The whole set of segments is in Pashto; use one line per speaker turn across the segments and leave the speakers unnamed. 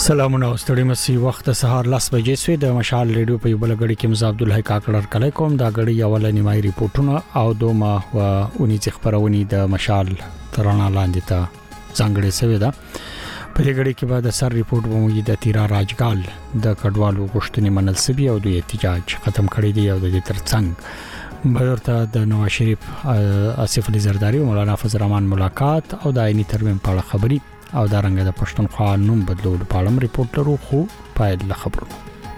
سلامونه ستړي مسي وخت سهار 10 بجې سوی د مشال ریډیو په یو بل غړي کې مزه عبد الله کاکړر کله کوم دا غړي اوله نیمای ریپورتونه او دوما و اونې خبرونه د مشال ترانه لاندې ته څنګه سوی دا په دې غړي کې بعد سر ریپورت وموږ د تیرا راجګال د کډوالو غوښتنې منل سبي او د احتجاج ختم کړی دی او د ترڅنګ بهرته د نواز شریف آصف علي زرداری او مولانا فضل الرحمن ملاقات او د عیني ترمیم په اړه خبري او دا رنګ د پښتونخوا نوم بدلولو په اړه ریپورت لرو خو پایل خبرونه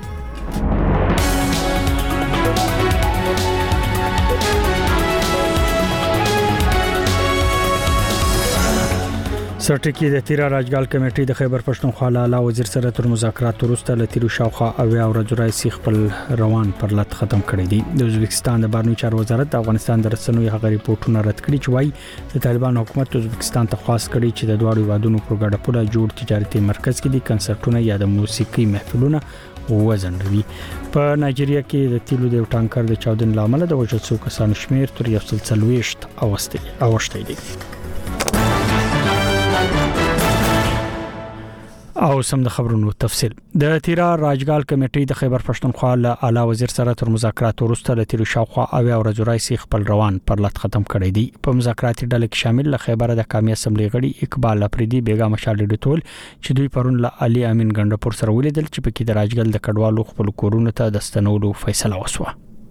سرټکی د تیرا راجګال کمیټې د خیبر پښتونخوا لاله وزیر سره تر مذاکرات وروسته لتیرو شاوخه او ورځورای سیخ خپل روان پر لټ ختم کړی دی د ازبکستان د بهرنی چارو وزارت د افغانستان د رسنوي هغه ریپورتونه رد کړي چې وايي د طالبان حکومت ازبکستان ته خاص کړي چې د دوه وادونو پر ګډه پوله جوړ تجارتي مرکز کې د کنسرټونو یا د موسیقي محفلونه وزنوي په نایجیریا کې د تیلو د ټانکر د چاودن لامل د وژل شو کسانو شمیر تر 140 اوښتي دي او سم د خبرونو تفصيل د تیرا راجګال کمیټې د خیبر پښتونخوا له اعلی وزیر سره تر مذاکرات وروسته د تیرو شاوخوا او ورځورای سیخ خپل روان پر لټ ختم کړی دی په مذاکراتي ډله کې شامل له خیبر د قومي اسمبلی غړي اقبال افریدي بیگا مشال ډیټول چې دوی پرون له علي امین ګندپور سره ولیدل چې په کې د راجګل د کډوالو خپل کورونو ته د ستنولو فیصله وشوه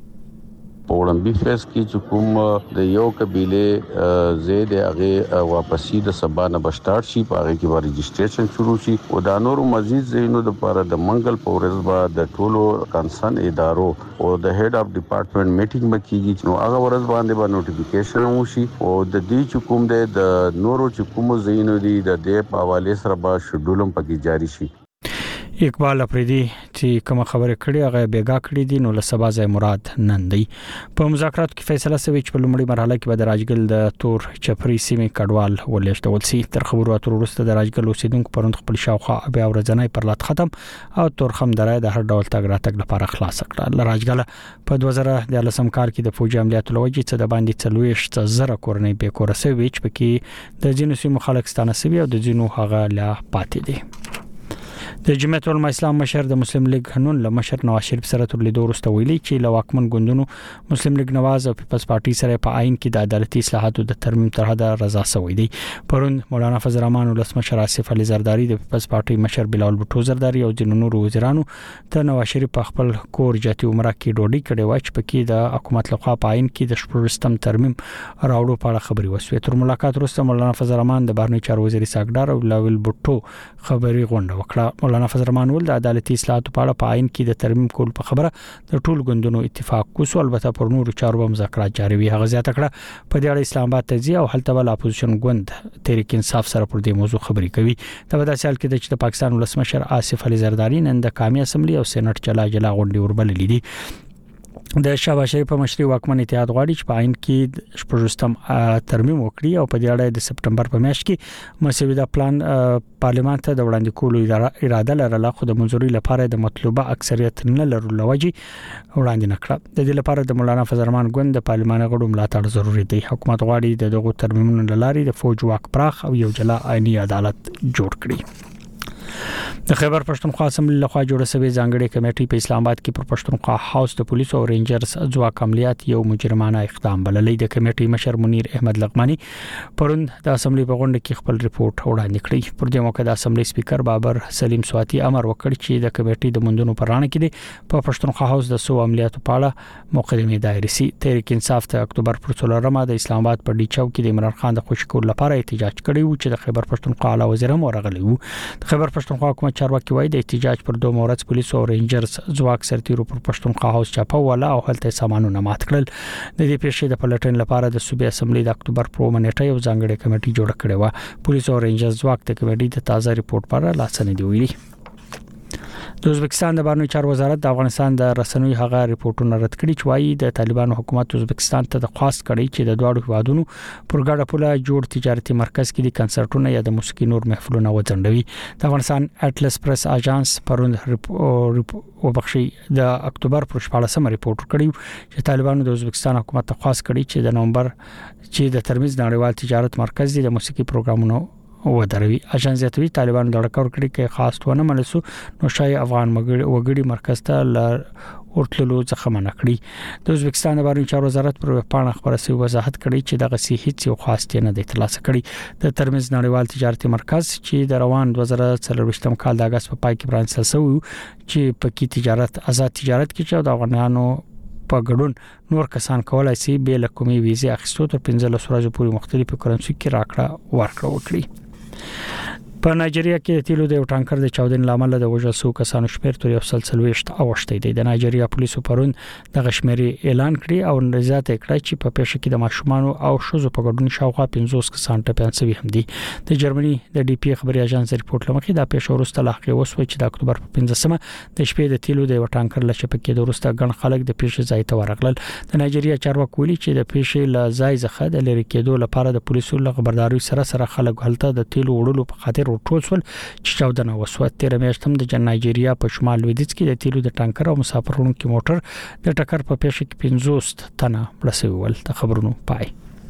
پوړمبي فیس کې چې کوم د یو قبيله زید هغه واپسی د سبا نه بشټارټ شي په هغه کې به رجسټریشن شروع شي او د نورو مزید زینو د لپاره د منګل پورز با د ټولو کنسرن ادارو او د هډ اف ډپارټمنټ میټینګ مکیږي نو هغه ورځ باندې به نوټیفیکیشن وشي او د دې چې کوم د نورو چې کوم زینو دي د دې په حواله سره به شډولم پکې جاری شي
اقبال افریدي چې کوم خبره کړې هغه بیگا کړې دي نو له سبا ځای مراد نن دی په مذاکراتو کې فیصله شوې چې په لومړی مرحله کې به د راجګل د تور چپري سیمې کډوال ولېشتول شي تر خبرو اترو وروسته د راجګل اوسیدونکو پروند خپل شاوخه بیا ورځنی پر لات ختم او تورخم درای د هر ډول تګ راتګ لپاره خلاص کړل راجګل په 2013 کال کې د فوجي عملیاتو لوجې څخه د باندې 40,000 کورنۍ به کورسه ویچ پکې د جنو سیمو خلکستانه سوي او د جنو هغه لا پاتې دي د جمعیت العلماء اسلام مشر د مسلم لیگ قانون له مشر نواز شریف سره تر لیدو وروسته ویلي چې لواکمن ګوندونو مسلم لیگ نواز او پیپلز پارټي سره په عین کې د عدالتي اصلاحاتو د ترمیم تر حد رضا شوی دی پرون مولانا فضل الرحمن ولس مشر آصف علي زرداری د پیپلز پارټي مشر بلال بوټو زرداری او د نورو وزیرانو ته نواز شریف په خپل کور جاتي عمره کې ډوډۍ کړې و چې پکې د حکومت لخوا په عین کې د شپږم ترمیم راوړو په اړه خبري وشوه تر ملاقات وروسته مولانا فضل الرحمن د بهرنی چارو وزیر ساګدار او بلال بوټو خبري غونډه وکړه مولانا فضل الرحمن ول د عدالتي اصلاحاتو په اړه په عین کې د ترمیم کول په خبره د ټول ګوندونو اتفاق کوسو البته پر نور چارو مذاکرات جاري وي هغه زیاته کړه په دې اړه اسلام آباد ته ځي او هلته ول اپوزیشن ګوند تحریک انصاف سره پر دې موضوع خبري کوي دا په داسې حال کې د پاکستان ولس مشر آصف علي زرداری نن د قومي اسمبلی او سېنات جلا غونډې وربللې دي د شهباز شریف په مشرۍ واکمن اتحاد غواړي چې په عین کې شپږم ترمیم وکړي او په دې اړه د سپټمبر په میاشت کې مسوده پلان پارلمان ته د وړاندې کولو اراده لرله خو د منځوري لپاره د مطلوبه اکثریت نه لرلو لوجي وړاندې نکړه د دې لپاره د مولانا فضل الرحمن ګوند د پارلمان غړو ملاتړ ضروری دی حکومت غواړي دغه ترمیمونو لاري د فوج واک پراخ او یو جلا عیني عدالت جوړ کړي د خیبر پښتونخوا اسمبلی لخوا جوړه شوې ځانګړې کمیټې په اسلام آباد کې پر پښتونخوا هاوس د پولیسو او رینجرز ځواک عملیات یو مجرمانه اقدام بللې د کمیټې مشر منیر احمد لغمانی پرون د اسمبلی په غونډه کې خپل ریپورت وړاندې کړی پر دې موقع د اسمبلی سپیکر بابر سلیم سواتی امر وکړ چې د کمیټې د مندونو پرانه کې په پښتونخوا هاوس د سو عملیاتو په اړه مقدمه دایر سي تحریک انصاف ته اکتوبر پر 13 د اسلام آباد په ډیچاو کې د عمران خان د خوشکول لپاره احتجاج کړی و چې د خیبر پښتونخوا اعلی وزیر هم ورغلی وو د خیبر پښتونخوا حکومت چارواکي وایي د احتجاج پر دوه مورز پولیس او رینجرز ځواک سرتیرو پر پښتونخوا هاوس چاپه ولا او هلته سامانونه مات کړل د دې پیښې د پلټن لپاره د صوبې اسمبلی د اکتوبر پر منېټه یو ځانګړې کمیټه جوړ کړې و پولیس او رینجرز ځواک د کمیټې د تازه ریپورت پر لاسنۍ دی ویلي د ازبکستان د بهرنی چارو وزارت د افغانستان د رسنوي هغه ریپورتونه رد کړي چې وايي د طالبانو حکومت ازبکستان ته د خاص کړي چې د دوه هیوادونو پر ګډه پوله جوړ تجارتي مرکز کې د کنسرټونو یا د موسیقي نور محفلونه وځنډوي د افغانستان اټلس پریس اژانس پروند وبخشي د اکتوبر پر 14 ریپورت کړي چې طالبانو د ازبکستان حکومت ته خاص کړي چې د نومبر چې د ترمنځ نړیوال تجارت مرکز د موسیقي پروګرامونو ودروي. اجنس زیاتوي طالبان لړکور کړي کې خاص ونه منسو نو شای افغان وګړي مرکز ته ورتللو څخه منع کړی. د ازبکستان د بهرنیو چارو وزارت پر پاڼه خبره سي وضاحت کړی چې دغه سي هیڅ یو خاص نه د ترلاسه کړی. د ترمنځ نړیوال تجارتي مرکز چې د روان 2023م کال د اگست په پای کې برانسل شو چې پکې آزاد تجارت کې چې د افغانانو په ګډون نور کسان کولای شي به له کومي ویزه اخیستو تر 15 ورځې پورې مختلفو کرنسي کې راکړه ورکړه وکړي. په نایجیریا کې د تیلو د یو ټانکر د چاودنې لامل د وژل شو کسانو شمېر تر 140 اوښتی دی. د نایجیریا پولیسو پرون د غشمري اعلان کړی او نزاعت کړی چې په پیښه کې د ماشومان او شوزو په ګډون شاوخوا 50 کسان ټپيان شوي هم دي. د جرمني د ډي پی خبري اژانس ریپورت لمخې د پیښه وروسته لاحقې وسوي چې د اکتوبر په 15مه د شپې د تیلو د یو ټانکر له چپه کې د وروسته ګڼ خلک د پیښې ځای ته ورغلل. د نایجیریا چارواکي ویلي چې د پیښې له ځای څخه د لری کېدو لپاره د پولیسو له خبرداري سره خلک هلته د تیلو وړلو په خاطر ورټول شول چې چاودنه وسوه. 13 میاشت هم د نایجیریا په شمال لویدیځ کې د تیلو د ټانکر او مسافرونو کې موټر د ټکر په پیښه کې 50 تنه مړه شوي ول. د خبرونو پای.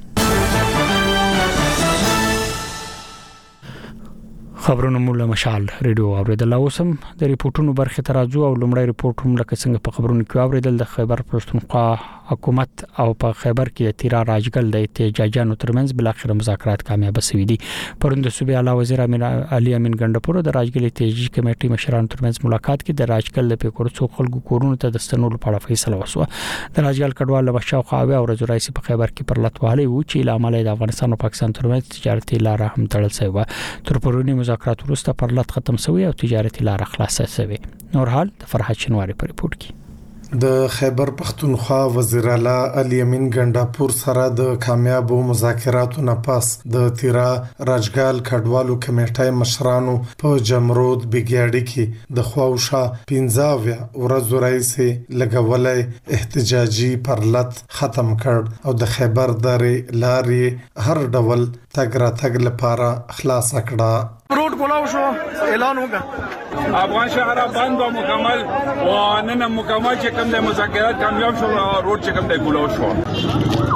خبرونه مولا مشال ریډیو اوریدل اوسم د ریپورتونو برخه ترازو او لمړی ریپورت هم لکه څنګه په خبرونو کې اوریدل د خیبر پښتونخوا حکومت او په خیبر کې د تیرا راجګل د احتجاجانو ترمنځ بل اخر مذاکرات کامیاب شوي دي. پرون د صوبې اعلی وزیر علي امین ګندپور د راجګل احتجاجي کمیټې مشرانو ترمنځ ملاقات کې د راجګل د پیکورڅو خلکو کورونو ته د ستنولو په اړه فیصله وشوه. د راجګل کډوال له بشاو خاوي او رجو رئیس په خیبر کې پر لټواله و چې لامل د افغانستان او پاکستان ترمنځ تجارتي لار هم تړل شوی و. تر پرونی مذاکرات وروسته پر لټ ختم شوی او تجارتي لار خلاصه شوی. نور حال د فرحت شنواری په ریپورت کې.
د خیبر پښتونخوا وزیر اعلی علي امین ګندپور سره د کامیابو مذاکراتو نه پس د تیرا راجګال کډوالو کمیټې مشرانو په جمرود بګیاړي کې د خواوشا 15 ورځو راځي لګولې احتجاجي پرلط ختم کړ او د خیبر درې لارې هر ډول تګ را تګ لپاره خلاص کړه.
روډ کولاو شو اعلان وکړ افغان شهر بند و مکمل و نن مکمل چې کوم د مذاکرات کامیاب شو روډ چې کوم د کولاو شو.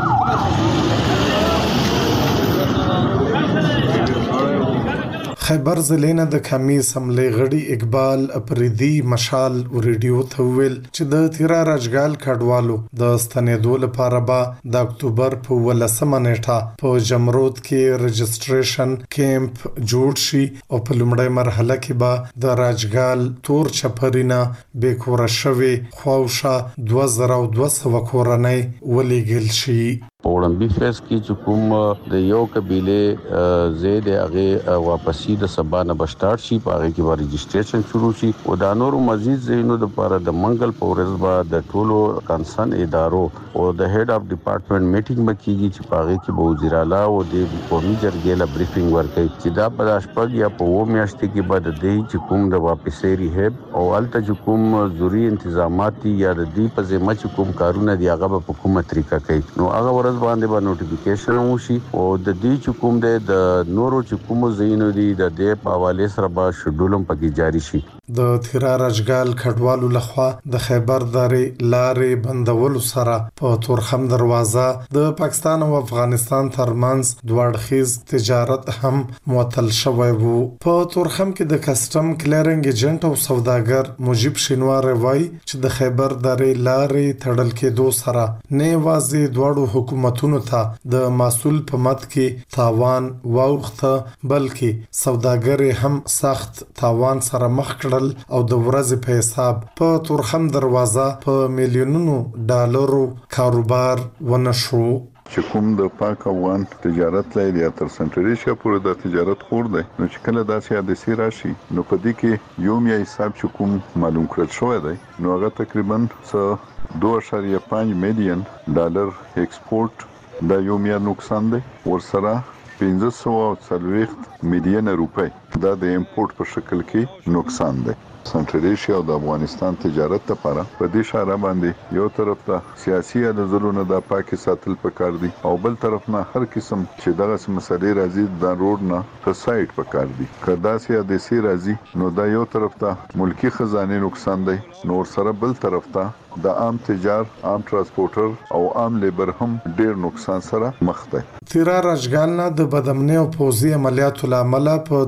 خیبر ضلع د کمی سملې غړي اقبال اپریدي مشال ریډیو ته ویل چې د تیرا راجګال کډوالو د ستنېدو لپاره به د اکتوبر په 18 نیټه په جمرود کې رجسټریشن کیمپ جوړ شي او په لومړی مرحله کې به د راجګال تور چپرینا بیکوره شوی خواوشا 2200 کورنۍ ولېګل شي.
اولمبي فیس کې چې کوم د یو قبيله زید هغه واپسی د سبا نه بشټارټ شي په هغه کې به رجسټریشن شروع شي او د نورو مزید زینو د لپاره د منګل په ورځ به د ټولو کنسرن ادارو او د هډ اف ډپارټمنټ میټینګ مکیږي چې په هغه کې به وزیر اعلی او د قومي جرګې له بریفینګ ورکړي چې دا په شپږ یا په و میاشتې کې به د دې چې کوم د واپسې ریهب او الته چې کوم ضروري انتظامات یا د دې په ذمہ چې کوم کارونه دی هغه په کومه طریقه کوي نو هغه باندې به نوټیفیکیشن وشي او د دې چې کوم د نورو چې کوم زینو دي د دې په حواله سره به شډولم پکې جاری شي.
د تیرا راجګال کډوالو لخوا د خیبر درې لارې بندولو سره په تورخم دروازه د پاکستان او افغانستان ترمنځ دوړخیز تجارت هم معطل شوی وو. په تورخم کې د کسٹم کلیرنګ ایجنټ او سوداګر مجيب شینوار وایي چې د خیبر درې لارې تړل کېدو سره نه واځي دوړو حکومتونو ته د مسول په مت کې تاوان واوخته بلکې سوداګر هم سخت تاوان سره مخ کړل او د ورځې په حساب په تورخم دروازه په میلیونونو ډالرو کاروبار ونشو.
چې کوم د پاک افغان تجارت لای تر سنټري شه پورې د تجارت خور دی نو چې کله داسې حادثه راشي نو په دې کې یو میا حساب چې کوم معلوم کړل شوی دی نو هغه تقریبا 2.5 میلیون ډالر ایکسپورت د یو میا نقصان دی ورسره 1540 میلیون روپۍ دا د امپورټ په شکل کې نقصان دی. سنټرل ایشیا او د افغانستان تجارت لپاره په دې اشاره باندې یو طرف ته سیاسي عدالتونه د پاکي ساتل پکار دي او بل طرف نه هر قسم چې دغه مسلې راځي د روډ نه په سایت پکار دي کدا سي د سي راځي نو دا یو طرف ته ملکی خزانه نقصان دی نو سره بل طرف ته د عام تجار عام ترانسپورټر او عام لیبر هم ډیر نقصان سره مخ دي.
تیرا رجګالنا د بدامنۍ او پوځي عملیاتو لامل په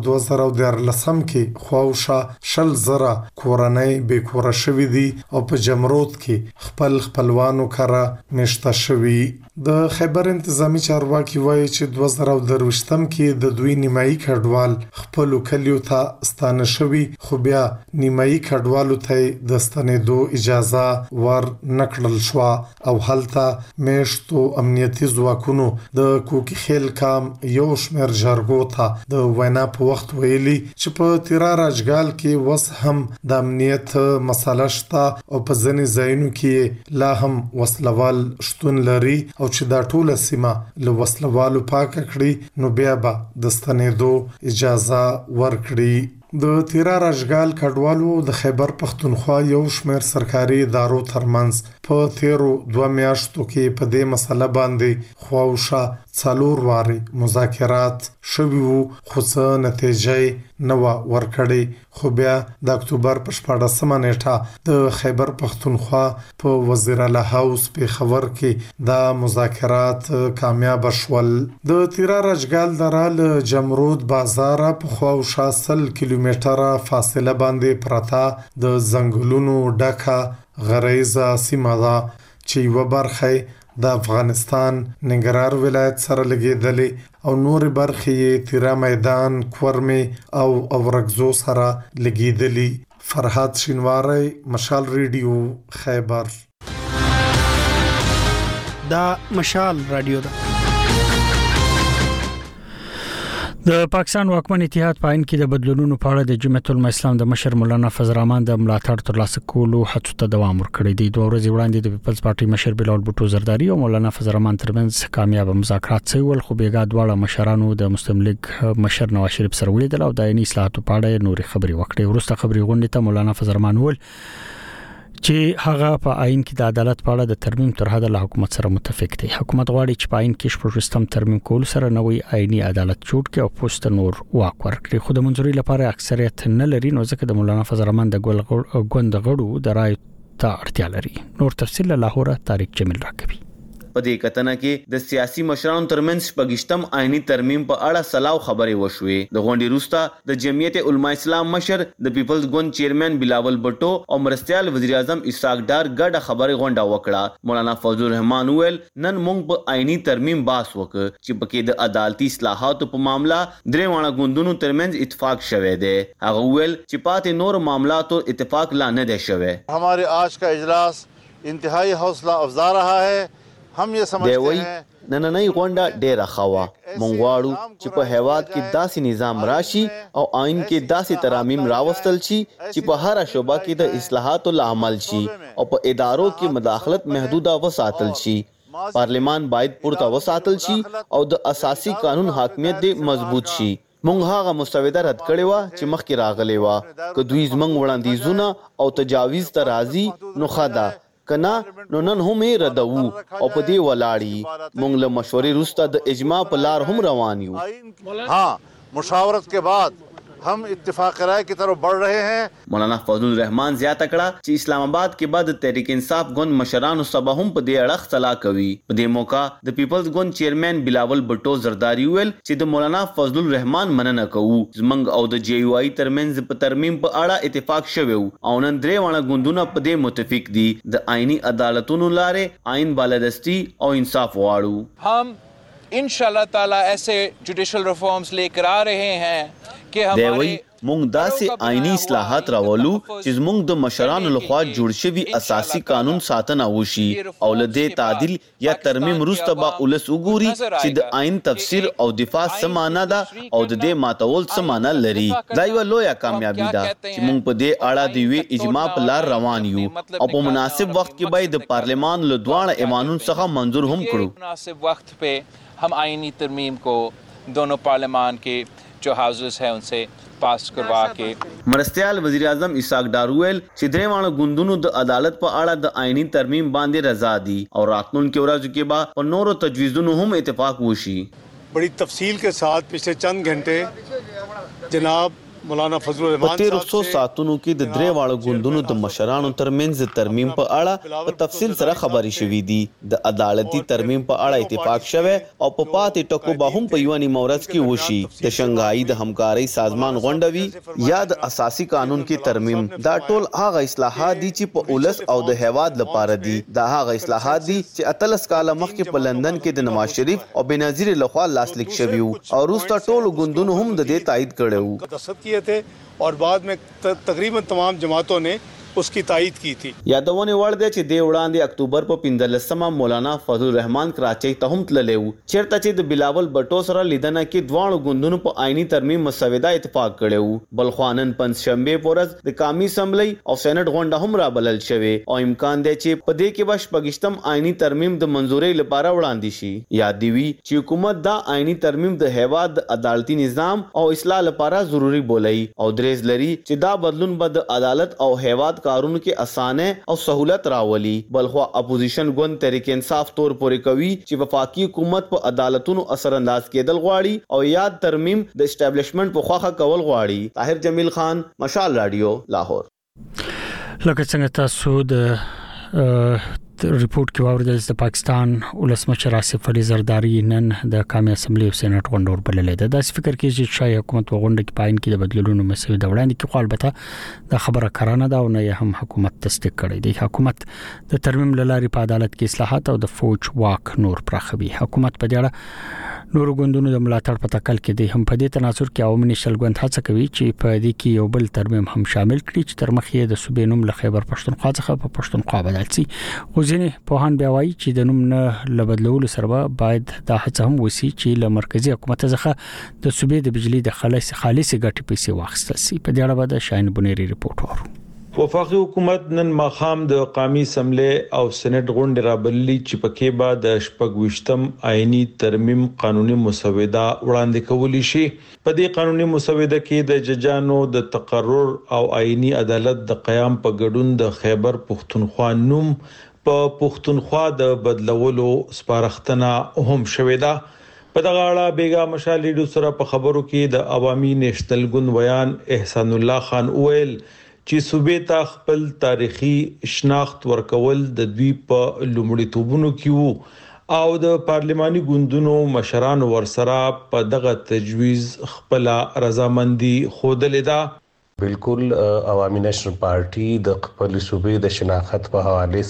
2013 کې خواوشا شل زره کورنۍ بې کور شوې دي او په جمرود کې خپلوانو کړه مشته شوې. د خیبر انتظامی چارواکي وایي چې 2023 کې د دوی نیمایي کډوال خپل کلیو ته ستانه شوي خو بیا نیمایي کډوالو ته د ستنېدو اجازه ور نکړل شو او هلته میشتو امنیتي ځواکونو د کوکی خیل کام یو شمېر جرګو ته د وینا په وخت ویلي چې په تیرا راجګال کې وس هم د امنیت مسله شته او په ځینې ځایونو کې لا هم وسلوال شتون لري او چې دا ټوله سیمه له وسلوالو پاک کړي نو بیا به د ستنېدو اجازه ورکړي. د تیرا راجګال کډوالو د خیبر پښتونخوا یو شمېر سرکاري ادارو ترمنځ په تیرو 2 میاشتو کې په دې مسله باندې خواوشا 4 واري مذاکرات شوي وو خو څه نتیجه نه ورکړې خو بیا د اکتوبر په 14 نیټه د خیبر پښتونخوا په وزیر اعلی هاوس په خبر کې دا مذاکرات کامیاب شول. د تیرا راجګال درال جمرود بازار په خواوشا 100 کیلومتره فاصله باندې پرتا د زنګلونو ډکه غریزه سیمه ده چې یو برخه د افغانستان ننګرهار ولایت سره لګیدلې او نور برخې تیرا میدان کورمي او اورګزو سره لګیدلې. فرحات شینواری مشال ریډیو خیبر.
دا مشال رادیو ده.
د پاکستان واکمن اتحاد په عین کې د بدلونونو په اړه د جمعیت العلماء اسلام د مشر مولانا فضل الرحمن د ملاتړ ترلاسه کولو هڅو ته دوام ورکړی دی. 2 ورځې وړاندې د پیپلز پارټي مشر بلال بوټو زرداری او مولانا فضل الرحمن ترمنځ کامیاب مذاکرات شول خو بیګا دواړه مشرانو د مسلم لیگ مشر نواز شریف سره ولیدل او د عیني اصلاحاتو په اړه نوري خبري وکړې. ورسته خبري غونډه ته مولانا فضل الرحمن ول چې هغه په عین کې د عدالت په اړه د ترمیم تر حد له حکومت سره متفق دی. حکومت غواړي چې په عین کې شپږم ترمیم کول سره نوې عیني عدالت جوړ کړي او پوسټ نور واک ورکړي خو د منځوري لپاره اکثریت نه لري نو ځکه د مولانا فضل الرحمن د ګوند غړو د رائے ته اړتیا لري. نور تفصیل له لاهور طارق جمیل راکوي.
په دې کتنه کې د سیاسي مشرانو ترمنځ شپږشتم آئینی ترمیم په اړه سلاو خبرې وشوې. د غونډې وروسته د جمعیت علماء اسلام مشر د پیپلز ګوند چیرمن بلاول بټو او مرستیال وزیر اعظم اسحاق ډار ګډه خبرې غونډه وکړه. مولانا فضل الرحمن ویل نن موږ په آئینی ترمیم باس وکړ چې پکې د عدالتي اصلاحاتو په معاملہ درې وانه ګوندونو ترمنځ اتفاق شوه دی. هغه ویل چې پاتې نور معاملاتو اتفاق لا نه دی شوه.
हमारे आज का इजलास इंतहाई हौसला अफजा रहा है. हम ये समझते हैं
نننۍ غونډه ډېره خوا مونږ غواړو چې په هیواد کې داسې نظام راشي او آئین کې داسې ترامیم راوستل شي چې په هر شوبه کې د اصلاحاتو عمل شي او په ادارو کې مداخلت محدوده وساتل شي. پارلیمان باید پورته وساتل شي او د اساسي قانون حاکمیت دې مضبوط شي. مونږ هغه مستوده رد کړې و چې مخکې راغلي و که دوی زمونږ وړاندیزونه او تجاویز ته راځي نو خدا کنا نو نن هم ردو او په دې ولاړی مونږ له مشورې وروسته د اجماع په لار هم روان یو.
हाँ مشاورت के बाद हम اتفاق رائے کی طرف بڑھ رہے ہیں.
مولانا فضل الرحمن زیاته کړه چې اسلام آباد کې بعد تحریک انصاف ګوند مشرانو سبا هم په دې اړه خلا کوي. په دې موقع د پیپلز ګوند چیرمن بلاول بټو زرداری ویل چې د مولانا فضل الرحمن مننه کوو زمنګ او د جی یو آی ترمنځ په ترمیم په اړه اتفاق شوی او نن درې وانه ګوندونه په دې متفق دي. د آئینی عدالتونو لارې آئین بالادستی او انصاف واړو.
हम इंशाल्लाह ताला ऐसे जुडिशल रिफॉर्म्स लेकर आ रहे हैं कि हमारे
مونږ داسې آئینی اصلاحات راولو چې زمونږ د مشرانو لخوا جوړ شوی اساسي قانون ساتنه وشي او له دې تعدیل یا ترمیم وروسته به ولس وګوري چې د آئین تفسیر او دفاع څه معنا ده او د دې ماتول څه معنا لري. دا یو لویه کامیابی ده چې مونږ په دې اړه د یوې اجماع په لار روان یو او په مناسب وخت کې به د پارلیمان له دواړو ایوانونو څخه منظور هم کړو.
مناسب وقت पे हम आईनी तरमीम को दोनों पार्लियामान के जो हाउसेस है उनसे पास करवा के।
مرستیال وزیر اعظم اسحاق ډار ویل چې درېواړو ګوندونو د عدالت په اړه د آئینی ترمیم باندې رضا دي او راتلونکي ورځو کې به په نورو تجویزونو هم اتفاق وشي.
बड़ी तफसील के साथ पिछले चंद घंटे जनाब مولانا فضل الرحمان
په 1300 ساعتونو کې د درېواړو ګوندونو د مشرانو ترمنځ ترمیم په اړه په تفصیل سره خبري شوې دي. د عدالتي ترمیم په اړه اتفاق شوه او په پاتې ټکو به هم په یو نیمه ورځ کې وشي. د شنګهای د همکارۍ سازمان غونډوي یا د اساسي قانون کې ترمیم دا ټول هغه اصلاحات دي چې په اولس او د هیواد لپاره دي. دا هغه اصلاحات دي چې اتلس کاله مخکې په لندن کې د نواز شریف او بنظیر لخوا لاسلیک شوي او وروسته ټولو ګوندونو هم د دې تایید کړی
थे और बाद में तकरीबन तमाम जमातों ने उसकी तायीद की थी.
یادونه وړ دی چې د وړاندې اکتوبر په 15مه مولانا فضل الرحمان کراچۍ ته هم تللی و چیرته چې د بلاول بټو سره لیدنه کې دواړو ګوندونو په آئینی ترمیم مسوده اتفاق کړی و. بل خوانن پنځشنبه پورز د قومي اسمبلی او سېنات غونډه هم را بلل شوې او امکان دی چې په دې کې به شپږشتم آئینی ترمیم د منزورۍ لپاره وړاندې شي. یاد دی وی چې حکومت دا آئینی ترمیم د هیواد عدالتي نظام او اصلاح لپاره ضروری بولي او دریز لري چې دا بدلون به د عدالت او هیواد کارونو کې اسانه او سہولت راولي. بلخوا اپوزیشن ګوند تحریک انصاف تور پورې کوي چې وفاقي حکومت په عدالتونو اثر انداز کېدل غواړي او یاد ترمیم د اسټابلیشمنت په خواخه کول غواړي. طاهر جمیل خان، مشال رادیو، لاهور.
لکه څنګه تاسو د ریپورت کې واوریدل چې پاکستان ولسمشر آصف علي زرداری نن د قومي اسمبلی او سېنات غونډه وربللې ده. د فکر کې چې شای حکومت غونډه کې پاین کې د بدلونونو مسوده وړاندې کې خو البته د خبره کرانه ده او نه هم حکومت تصدیق کړی دی. حکومت د ترمیم لاري په عدالت کې اصلاحات او د فوج واک نور پراخوي. حکومت په دې اړه نور غوندونو د ملاتړ په تکل کې دي. هم په دې تناظر کې عوامي نشل غوند هڅه کوي چې په دې کې یو بل ترمیم هم شامل کړي چې تر مخې د صوبې نوم له خیبر پښتونخوا څخه په پښتونخوا بدل شي. خو ځینې پوهان بیا وایي چې د نوم نه لبدلولو سره باید دا هڅه هم وسی چې له مرکزی حکومت څخه د صوبې د بجلی د خالص ګټې پیسې واخیستل شي. په دې اړه به د شاهین بنيري ریپورت ورو.
وفاقي حکومت نن ماخام د قومي اسمبلی او سېنات غونډه رابللي چې پکې به د شپږوشتم آئینی ترمیم قانوني مسوده وړاندې کولی شي. په دې قانوني مسوده کې د ججانو د تقرر او آئینی عدالت د قیام په ګډون د خیبر پښتونخوا نوم په پښتونخوا د بدلولو سپارښتنه هم شوې ده. په دغه اړه بیګا مشال ریډیو سره په خبرو کې د عوامي نېشنل ګوند ویان احسان الله خان ویل چې صوبې ته خپل تاریخي شناخت ورکول د دوی په لومړیتوبونو کې وو او د پارلماني ګوندونو مشران ورسره په دغه تجویز خپل رضامندي خوده ده.
بالکل عوامي نېشنل پارټي د خپل صوبې د شناخت په حواله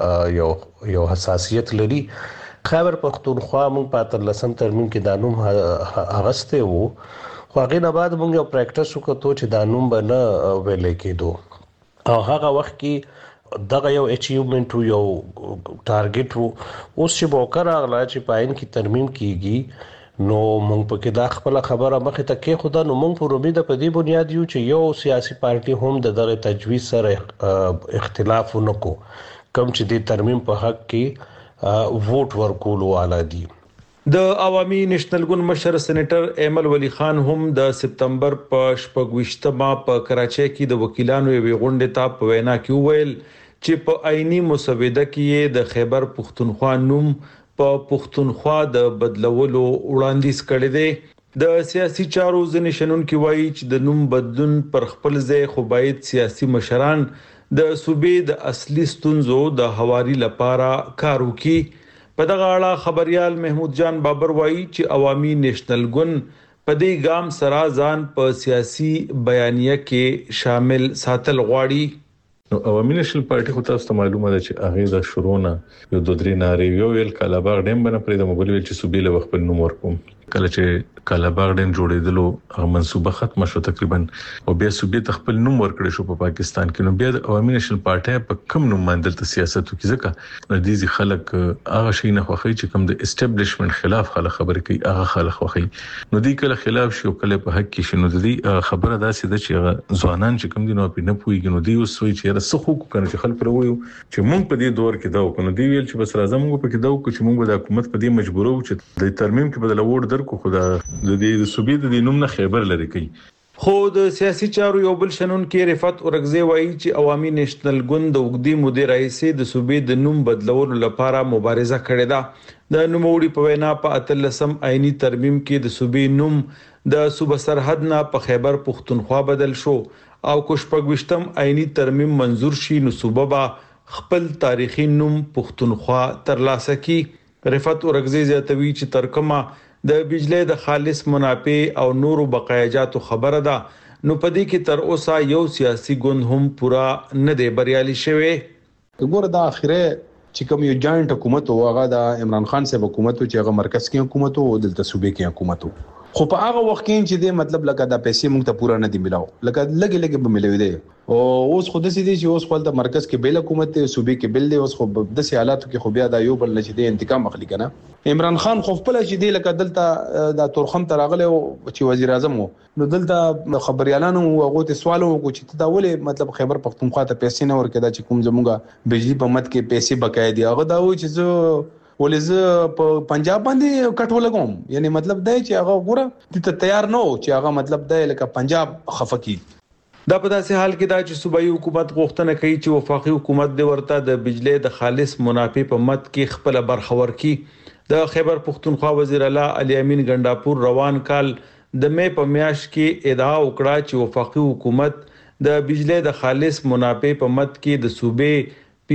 سره یو حساسیت لري. خیبر پښتونخوا موږ په 13 ترمیم کې د نوم اغسته وو خو هغه نه بعد موږ یو پریکټس وکړو چې دا نوم به نه ویل کېدو او هغه وخت کې دغه یو اچیومنت یو ټارګټ وو. اوس چې وکړه غلا چې پاین کې ترمیم کیږي نو موږ په کې دا خپل خبره مخه ته کې خدا نو موږ په امید په دې بنیاد یو چې یو سیاسي پارټي هم دغه تجویز سره اختلاف ونکو کوم چې د ترمیم په حق کې ووټ ورکول والا دي.
د عوامي نېشنل ګوند مشر سېنیټر ایمل ولی خان هم د سپتمبر په 28مه په کراچۍ کې د وکیلانو یو غونډه ته په وینا کې ویل چې په آئینی مسوده کې د خیبر پښتونخوا نوم په پښتونخوا د بدلولو وړاندیز کړی دی. د سیاسي چارو ځنې شنونکي وایي چې د نوم بدلون پر خپل ځای خو باید سیاسي مشران د صوبې د اصلي ستونزو د حواري لپاره کار وکړي. په دغه اړه خبريال محمود جان بابر وایي چې عوامي نېشنل ګوند په دې ګام سره ځان په سیاسي بیانیه کې شامل ساتل غواړي.
عوامي نېشنل پارټي خو تاسو ته معلومه ده چې هغه د شروع نه یو دوه درې ناری یو ویل کالاباغ ډیم باندې پرې د موبایل ویل چې صوبې له خپل نوم ورکوم. کله چې کالاباغ ډیم جوړېدلو هغه منصوبه ختمه شو تقریبا او بیا صوبې ته خپل نوم ورکړی شو په پاکستان کې. نو بیا د عوامي نېشنل پارټي په کم نوم باندې د سیاست کې ځکه د دې خلک هغه شي نه خوخي چې کوم د اسټابلیشمنت خلاف خلک خبرې کوي هغه خلک خوخي نو دی کله خلاف شي او کله په حق کې شي. نو د دې خبره داسې ده چې ځوانان چې کوم دي نو په نه پويږي نو دی اوس وایي چې رسخ کو کنه چې خلک پروي چې مونږ په دې دور کې دا وکړو. دی ویل چې بس راځم مونږ په کې دا وکړو چې مونږ د حکومت په دې مجبورو چې د ترمیم کې بدل وړ درکو خدا د دې صوبې د نوم نه خیبر لري کوي.
خو د سیاسي چارو یو بل شنن کې رفعت اورغزی وایي چې عوامي نېشنل ګوند د وګړي مدیر رئیس د صوبې د نوم بدلولو لپاره مبارزه کړې ده. د نوموړي په وینا په 13م آئینی ترمیم کې د صوبې نوم د صوبه سرحد نه په خیبر پختونخوا بدل شو او کوشپږوشتم آئینی ترمیم منزور شي نو صوبه به خپل تاریخي نوم پختونخوا ترلاسه کی. رفعت اورغزی زیاتوي چې ترکمه د بجلی د خالص منافع او نورو بقایاجاتو خبره ده نو پدې کې تر اوسه یو سیاسي ګوند هم پورا نه دی بریالي شوی.
وګوره د اخره چې کوم یو جاینټ حکومت او هغه د عمران خان صاحب حکومت چې هغه مرکز کې حکومت او دلته صوبې کې حکومت خو په هغه وخت کې چې د مطلب لکه د پیسې موږ ته پورا نه دی ملاو لکه لګي به ملوي دی او اوس خود سي دي چې اوس خپل د مرکز کې بیل حکومت صوبې کې بیل دی اوس خو د سي حالاتو کې خو بیا د یو بل نه چې د انتقام اخلي کنه. عمران خان خو خپل چې دی لکه دلته د تورخم تراغله چې وزیر اعظم نو دلته خبريالانو هغه ته سوال وکړو چې دا ولې مطلب خیبر پختونخوا ته پیسې نه ورکړه چې کوم زموږه بجلی په مت کې پیسې بقای دي هغه دا و چې زه ولې په پنجاب باندې کټو لګوم یعنی مطلب دا چې هغه ګوره ته تیار نه و چې هغه مطلب دا لکه پنجاب خفقي.
دا په داسې حال کې دا چې صوبایي حکومت غوښتنه کوي چې وفاقي حکومت د ورته د بجلی د خالص منافع په مت کې خپل برخه ورکړي. د خیبر پختونخوا وزیر اعلی علي امین ګنڈاپور روان کال د مې په میاشت کې ادعا وکړه چې وفاقي حکومت د بجلی د خالص منافع په مت کې د صوبې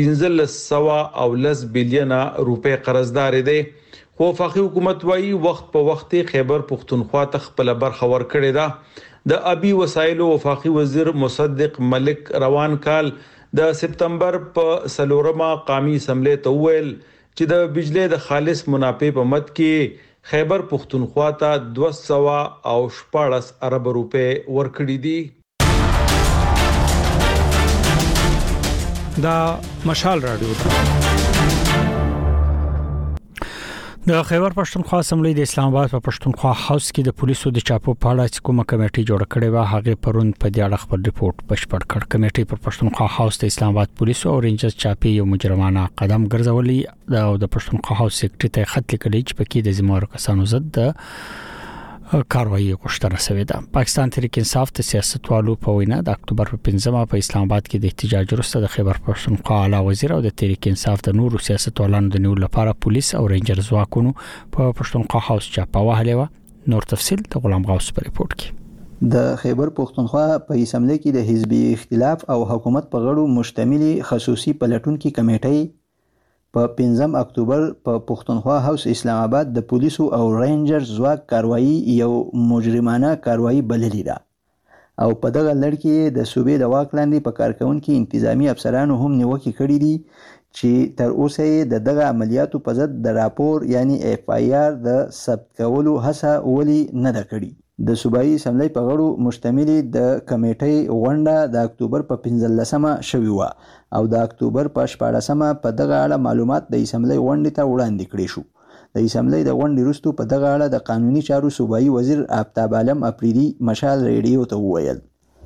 1510 بلین روپے قرضدار دی. خو وفاقي حکومت وايي وخت په وخت خیبر پختونخوا ته خپل برخه ورکړې ده. د ابي وسایلو وفاقي وزیر مصدق ملک روان کال د سپتمبر په 4مه قومي اسمبلی ته ویل چې د بجلی د خالص منافع په مت کې خیبر پختونخوا ته 214 ارب روپے ورکړي دي.
دا مشال رادیو د خیبر پښتونخوا اسمبلی د اسلام آباد په پښتونخوا هاوس کې د پولیسو د چاپو په اړه کومه کمیټه جوړ کړې و هغه پرون په دې اړه خپل ریپورت بشپړ کړ. کمیټه پر پښتونخوا هاوس د اسلام آباد پولیسو او رینجرز چاپي یو مجرمانه قدم ګرځولي د پښتونخوا هاوس سیکریټری ته خط لیکلی چې پکې د ذمہوار کسانو ضد د کاروایی غوښتنه شوې ده. پاکستان تحریک انصاف د سیاستوالو په وینا د اکتوبر په 15مه په اسلام آباد کې د احتجاج وروسته د خیبر پښتونخوا اعلی وزیر او د تحریک انصاف د نورو سیاستوالانو د نیولو لپاره پولیس او رینجر ځواکونو په پښتونخوا هاوس چاپه وهلې و. نور تفصيل د غلام غوث په ریپورت کې.
د خیبر پښتونخوا په اسمبلی کې د حزبي اختلاف او حکومت په غړو مشتمل خصوصي پلټونکو کمیټې په 15 اکتوبر په پښتونخوا هاوس اسلام آباد د پولیسو او رینجر ځواک کاروایی یو مجرمانه کاروایی بللې ده او په دغه لړ کې د صوبې د واک لاندې په کارکونکو انتظامی افسرانو هم نیوکې کړې دي چې تر اوسه د دغه عملیاتو په ضد د راپور یعنی اف آی آر د ثبت کولو هڅه ولی نه ده کړې. د صوبایي اسمبلی په غړو مشتمل د کمیټې غونډه د اکتوبر په 15مه شوې و او د اکتوبر په 14مه په دغه اړه معلومات د اسمبلی غونډې ته وړاندې کړي شو. د اسمبلی د غونډې وروسته په دغه اړه د قانوني چارو صوبایي وزیر آفتاب عالم اپریدي مشال ریډیو ته وویل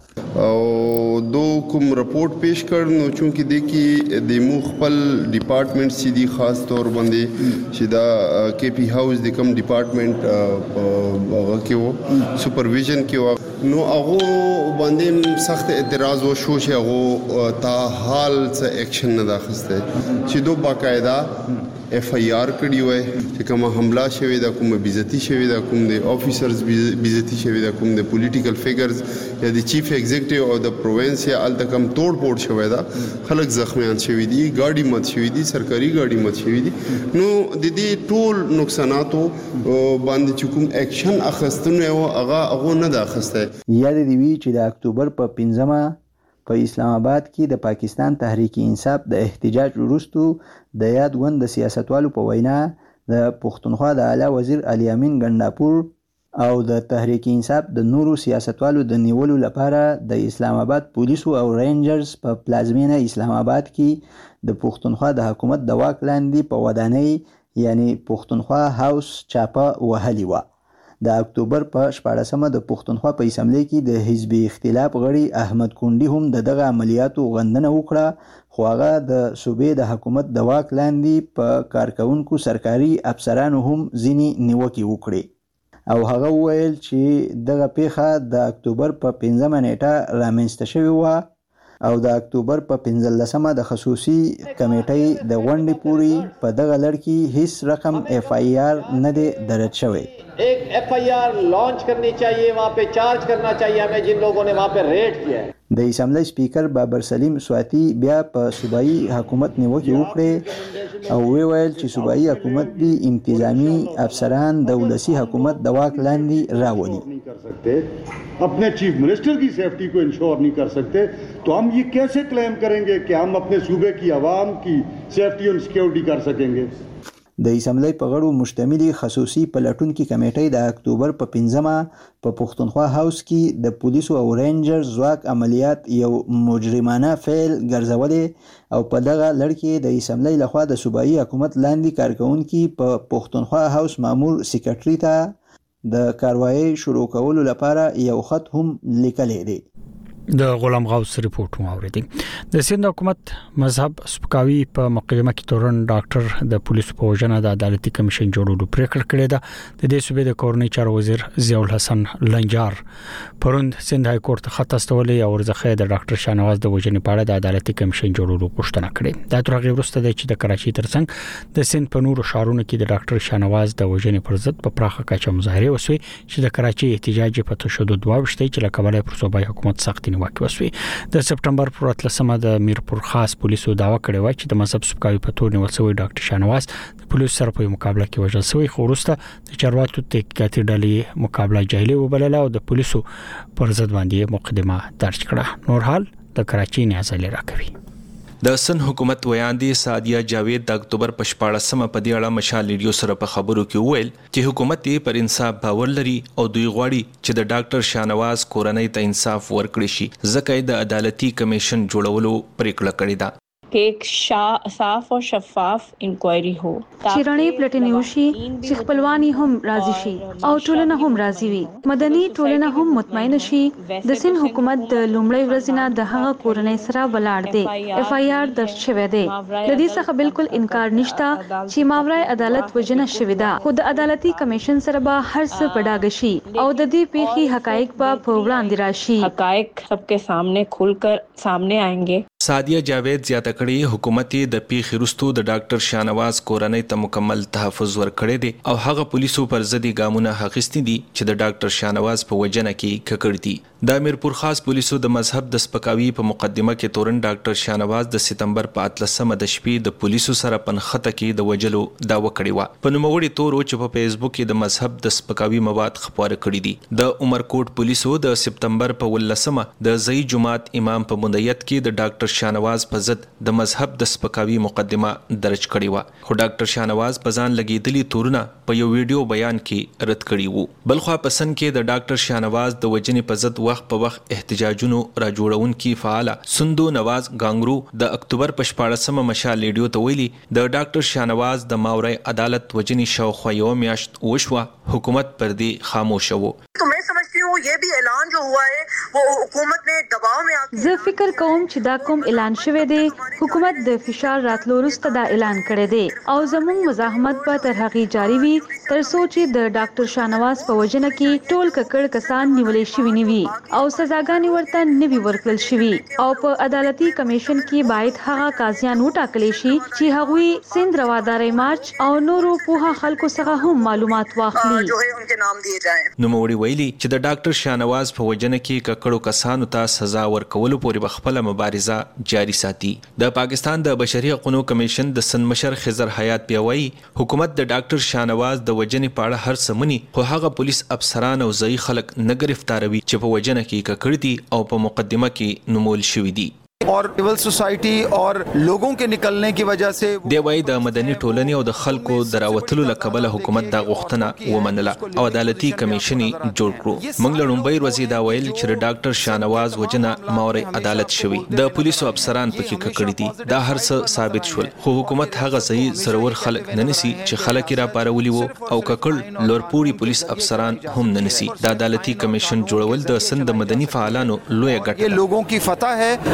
او دو کوم رپورت پیش کړ نو چونکی د کی د مخبل ډپارټمنټ سي دي خاص تور باندې چې دا کی پی هاوس د کوم ډپارټمنټ هغه کې وو سپرویژن کې وو نو هغه باندې سخت اعتراض وشو چې هغه تا حال څه اکشن نه اخیسته چې دو باقاعده اف آی آر کړی وای چې کوم حمله شوی دا کوم بیزتی شوی دا کوم د افیسرز بیزتی شوی دا کوم د پولیټیکل فیګرز یا د چیف ایگزیکټیو او د پروینس یا ال تکم توڑ پوڑ شوی دا خلک زخمیان شوی دي ګاډي مت شوی دي سرکاري ګاډي مت شوی دي نو د دې ټول نقصاناتو باندې چې کوم اکشن اخستنه او هغه نه دا اخسته.
یاد دی وی چې د اکتوبر په 15مه په اسلام آباد کې د پاکستان تحریک انصاف د احتجاج وروسته د یاد غوند د سیاستوالو په وینا د پښتونخوا د اعلی وزیر علي امین ګنڈاپور او د تحریک انصاف د نورو سیاستوالو د نیولو لپاره د اسلام آباد پولیسو او رینجرز په پلازمینه اسلام آباد کې د پښتونخوا د حکومت د واک لاندې په ودانۍ یعنی پښتونخوا هاوس چاپه وهلې و. د اکتوبر په 14مه د پښتونخوا په اسمبلی کې د حزبي اختلاف غړي احمد کونډي هم د دغه عملیاتو غندنه وکړه خو هغه د صوبې د حکومت د واک لاندې په کارکونکو سرکاري افسرانو هم ځینې نیوکې وکړې. او هغه وویل چې دغه پیښه د اکتوبر په 15 نیټه رامنځته شوې و او د اکتوبر په 15مه د خصوصي کمیټې د غونډې پوري په دغه لړ کې هیڅ رقم اف آی آر نه دی درج شوی.
एक एफआईआर लॉन्च करनी चाहिए, वहाँ पे चार्ज करना चाहिए हमें जिन लोगों ने वहाँ पे रेड किया है.
د اسمبلی سپیکر بابر سلیم سواتی بیا په صوبایي حکومت نیوکه وکړه او ویل چې صوبایي حکومت دی انتظامی افسران د ولسی حکومت د واک لاندې راولي.
अपने चीफ मिनिस्टर की सेफ्टी को इंश्योर नहीं कर सकते तो हम ये कैसे क्लेम करेंगे कि हम अपने सूबे की आवाम की सेफ्टी और सिक्योरिटी कर सकेंगे.
د اسمبلی په غړو مشتملي خصوصي پلټونکي کمیټې د اکتوبر په 15مه په پښتونخوا هاوس کې د پولیسو او رینجر ځواک عملیات یو مجرمانه فعل ګرځولې او په دغه لړ کې د اسمبلی لخوا د صوبایي حکومت لاندې کارکونکي په پښتونخوا هاوس مامور سیکریټري ته د کاروایی شروع کولو لپاره یو خط هم لیکلی دی.
د غلام غوث ریپورت مو اوریدي. د سند حکومت مذهب سپکاوي په مقدمه کې تورن ډاکټر د پولیسو په وجنه د عدالتي کمیشن جوړولو پریکړه کړې ده. د دې صوبې د کورنۍ چارو وزیر ضیاء الحسن لنجار پروند سند های کورت خط استولې او ورزخه د ډاکټر شانواز د وجنې په اړه د عدالتي کمیشن جوړولو غوښتنه کړې. دا تر هغه وروسته چې د کراچي ترڅنګ د سند په نورو ښارونو کې د ډاکټر شانواز د وجنې پر ضد په پراخه کچه مظاهره وشوي چې د کراچي احتجاج په تشدد واوښتي چې لکه پر صوبایي حکومت سختي واقع وسوي. د سپټمبر پر 13مه د میرپور خاص پولیسو داوا کړې و چې د مذهب سپکاوي په تور نیول شوی ډاکټر شانواز د پولیسو سره په مقابله کې وژل شوی. خو وروسته د چارواکو تحقیقاتي ډلې مقابله جاهلي وبلله او د پولیسو پر ضد باندې مقدمه درج کړه. نور حال د کراچي نیازلې راکوي.
د سن حکومت ویاندې سادیا جاوید د اکتوبر په 14مه په دې اړه مشال ریډیو سره په خبرو کې وویل چې حکومت یې پر انصاف باور لري او دوی غواړي چې د ډاکټر شانواز کورنۍ ته انصاف ورکړي شي ځکه یې د عدالتي کمیشن جوړولو پریکړه کړې ده
कि एक साफ और शफाफ इंक्वायरी हो
چې رڼې پلټنې وشي چې خپلوانی هم راضي شي او ټولنه هم راضي وي. مدني ټولنه هم مطمئن شي. د سند حکومت د لومړۍ ورځې نه د هغه کورنۍ سره ولاړ دی. اف آی آر درج شوی دی. د دې څخه بالکل انکار نشته چې ماورای عدالت وجنه شوی ده. خو د عدالتي کمیشن سره به هر څه په ډاګه شي او د دې پیښې حقایق به په وړاندې راشي.
حقایق सबके सामने खुलकर सामने आएंगे.
سادیا جاوید زیاته کړي حکومت د پیښې وروسته د ډاکټر شانواز کورنۍ ته مکمل تحفظ ورکړی دی او هغه پولیسو پر ضد ګامونه اخیستي دي چې د ډاکټر شانواز په وجنه کې ککړ دي. د میرپور خاص پولیسو د مذهب د سپکاوي په مقدمه کې تورن ډاکټر شانواز د سپتمبر په 13مه د شپې د پولیسو سره پنخته کې د وجلو داوا کړې و. په نوموړي تور چې په فیسبوک کې د مذهب د سپکاوي مواد خپاره کړي دي. د عمرکوټ پولیسو د سپتمبر په 18مه د زئی جماعت امام په مندیت کې د ډاکټر شانواز په ضد د مذهب د سپکاوي مقدمه درج کړې و. خو ډاکټر شانواز په ځان لګیدلي تورونه په یو ویډیو بیان کې رد کړي وو. بلخو په سن کې د ډاکټر شانواز د وجنې په ضد وخت په وخت احتجاجونو را جوړونکي فعال سندو نواز ګانګرو د اکتوبر په 14مه مشال ریډیو ته ویلي د ډاکټر شانواز د ماورای عدالت وجنې شاوخوا یو میاشت وشوه حکومت پر دې خاموش وو.
तो मैं समझती हूँ ये भी ऐलान जो हुआ है वो हुकूमत ने दबाव में आके
زه فکر کوم چې دا کوم اعلان شوی دی حکومت د فشار راتلو وروسته دا اعلان کړی دی او زموږ مزاحمت به تر هغې جاری وي تر څو چې د ډاکټر شانواز په وجنه کې ټول ککړ کسان نیولې شوي نه وي او سزاګانې ورته نه وي ورکړل شوي او په عدالتي کمیشن کې باید هغه قاضیان وټاکلی شي چې هغوی سند روادارۍ مارچ او نورو پوهه خلکو څخه هم معلومات واخلي.
نوموړي ویلي چې د ډاکټر شانواز په وجنه کې ککړو کسانو ته سزا ورکولو پورې خپل مبارزه جاری ساتي. د پاکستان د بشري حقوقو کمیشن د سن مشر خضر حیات پیوي حکومت د ډاکټر شانواز د وجنې په اړه هر څه مني خو هغه پولیس افسران او ځای خلک نه گرفتاروي چې په وجنه کې ککړ دي او په مقدمه کې نومول شوی دي.
और सिविल सोसाइटी और लोगों के निकलने की वजह से
دی وای د مدني ټولنې او د خلکو دراوتلو لکبله حکومت دا غوښتنه ومنله او عدالتي کمیشن جوړ کړو. موږ لړومبۍ ورځې دا ویل چې د ډاکټر شانواز وجنه ماورای عدالت شوی د پولیسو افسران پکې ککړ دي دا هر څه ثابت شول خو حکومت هغه صحیح ضرور خلک نه نسی چې خلک را پارولي وو او ککړ لورپوري پولیس افسران هم نه نسی. د عدالتي کمیشن جوړول د سند مدني فعالانو لوی ګټه
لوګوں کی فتح ہے.
نوموړي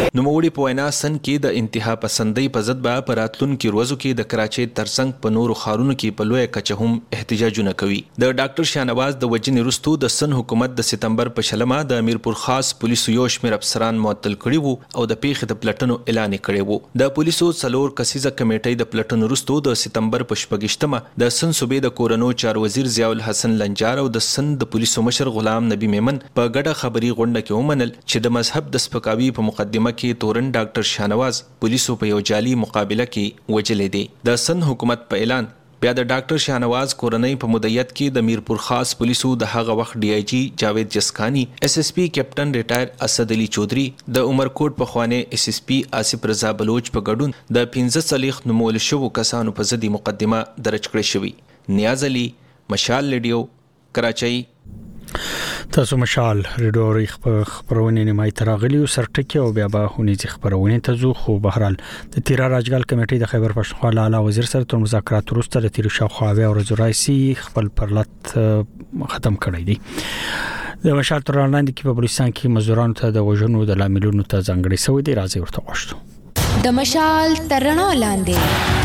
نوموړي په وینا سن کې د انتها پسندۍ په ضد به په راتلونکو ورځو کې د کراچۍ ترڅنګ په نورو ښارونو کې په لویه کچه هم احتجاجونه کوي. د ډاکټر شاهنواز د وجنې وروسته د سن حکومت د سپتمبر په شلمه د امیرپور خاص پولیسو یو شمېر افسران معطل کړي وو او د پیښې د پلټنو اعلان کړی وو. د پولیسو 4 کسیزه کمیټې د پلټنو وروسته د سپتمبر په 28مه د سن صوبې د کورونو چارو وزیر ضیاء الحسن لنجار او د سن د پولیسو مشر غلام نبی میمن په ګډه خبري غونډه کې ومنل چې د مذهب د سپکاوي په مقدمه کې تورن ډاکټر شاهنواز پولیسو په یو جعلي مقابله کې وجلې دي. د سن حکومت په اعلان بیا د ډاکټر شاهنواز کورنۍ په مدیریت کې د میرپور خاص پولیسو د هغه وخت ډي آی جی جاوید جسکانی، اس اس پی کیپټن ریټایر اسد علي چودھری، د عمرکوټ په خوانه اس اس پی آصف رضا بلوچ په ګډون د 15 نومول شوو کسانو په ضد مقدمه درج کړې شوې. نیاز علي، مشال ریډیو، کراچۍ.
تاسو مشال ریډیو خبرونه نیمای تراغلی او سرټکی او بیا به هونیزي خبرونه ته زو. خو بهرال د تیرا راجګل کمیټې د خیبر پښتونخوا اعلی وزیر سره تر مذاکرات وروسته د تیر شاوخوا او ورزورایسي خپل پرلط ختم کړی دی. د مشال تر لاندې کې په بلوچستان کې مزدورانو ته د وژنو د لاملونو ته ځانګړي سوي دی. راځي ورته غوښتو
د مشال تر لاندې.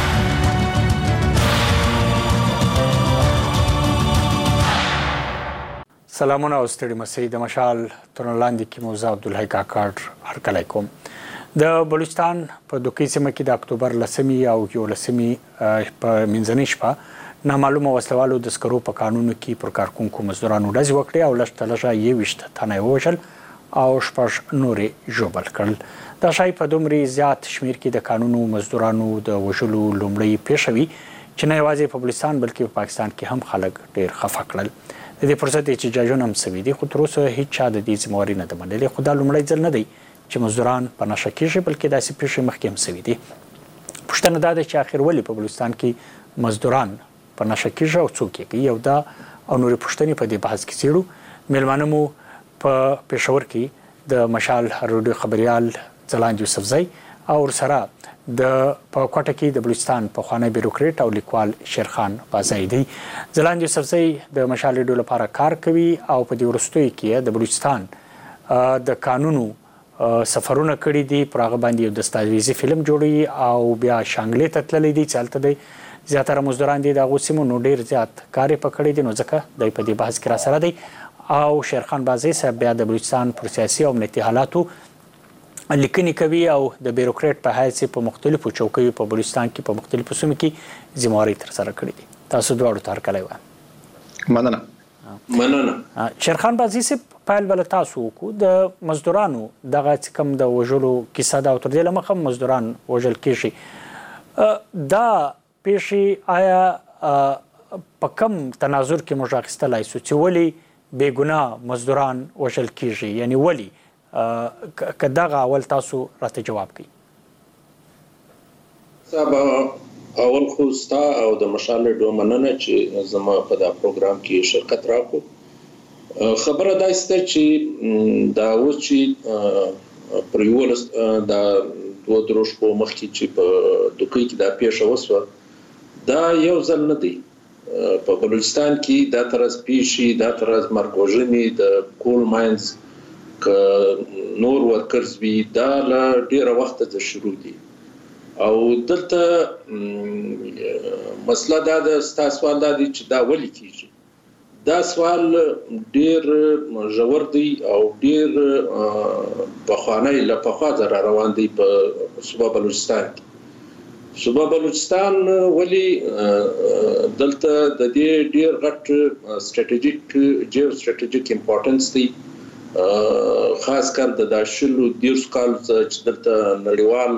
سلامونه او ستړي مسئ. د مشال ترلاندې کې موزه عبدالحی کاکړ هرکلی کوم. د بلوچستان په دوکۍ سیمه کې د اکتوبر 10 او 11 په منځنۍ شپه نامعلومه وسلوالو د سکرو په قانونو کې پر کارکونکو مزدورانو ډزې وکړې او لږ 20 تنه ووژل او 6 نورې ژوبل کړل. دا شی په دومره زیات شمیر کې د قانونو مزدورانو د وژلو لومړی پیښه وي چې نه یوازې په بلوچستان بلکې په پاکستان کې هم خلک ډېر خفه کړل. د دې فرصت احتجاجونه هم سوي دي، خو تر اوسه هیڅ چا د دې ذمہواري نه ده منلې. خو دا لومړی ځل نه دی چې مزدوران په نشه کېږي، بلکې داسې پیښې مخکې هم سوي دي. پوښتنه دا ده چې آخر ولې په بلوچستان کې مزدوران په نشه کېږي او څوک یې کوي؟ یو دا او نورې پوښتنې په دې بحث کې څېړو. میلمانه مو په پېښور کې د مشال ریډیو خبریال ځلاند یوسفزی او ورسره د په کوټه کې د بلوچستان پخوانی بیروکریټ او لیکوال شیرخان بازای دی. ځلاند یوسفزی د مشال ریډیو لپاره کار کوي او په دې وروستیو کې د بلوچستان د قانونو سفرونه کړي دي، پر هغه باندې یو دستاویزي فلم جوړوي او بیا شانګلې ته تللی دی چې هلته دی زیاتره مزدوران دي د هغو سیمو، نو ډېر زیات کار یې په کړی دی، نو ځکه دی په دې بحث کې راسره دی. او شیرخان بازای صاحب بیا د بلوچستان پر سیاسي او امنیتي حالاتو لیکنې کوي او د بیروکریټ په حیث په مختلفو چوکیو په بلوچستان کې په مختلفو سیمو کې ذمہواري ترسره کړې دي. تاسو دواړو ته هرکلی وایم.
مننه.
شیرخان بازي صاحب پیل بل تاسو وکړو د مزدورانو دغه چې کوم د وژلو کیسه ده او تر دې له مخه مزدوران وژل کېږي، دا پیښې آیا په کم تناظر کې موږ اخیستلی سو چې ولې بې ګناه مزدوران وژل کېږي؟ یعنی ولې که دغه اول تاسو راته جواب کړئ.
صاحب اول خو ستا او د مشال ریډیو مننه چې زما په دا پروګرام کې شرکت راکړو. خبره دا سته چې دا اوس چې پر یولس دا 2 شپو مخکې چې په دوکۍ کې دا پیښه وسوه، دا یو ځل نه دی په بلوچستان کې. دا طرز پیښې، دا طرز مرګ وژنې د کول ماینز که نور ورکرز وي، دا له ډېره وخته د شروع دي. او دلته مسله دا ده، ستا سوال دا دی چې دا ولې کېږي. دا سوال ډېر ژور دی او ډېر پخوانی له پخوا ځایه روان دی په صوبه بلوچستان کې. صوبه بلوچستان ولې دلته د دې ډېر غټ سټریټیجیک جیو سټریټیجیک امپورټنس دی، خاص کر د 10 کال چې دلته نړیوال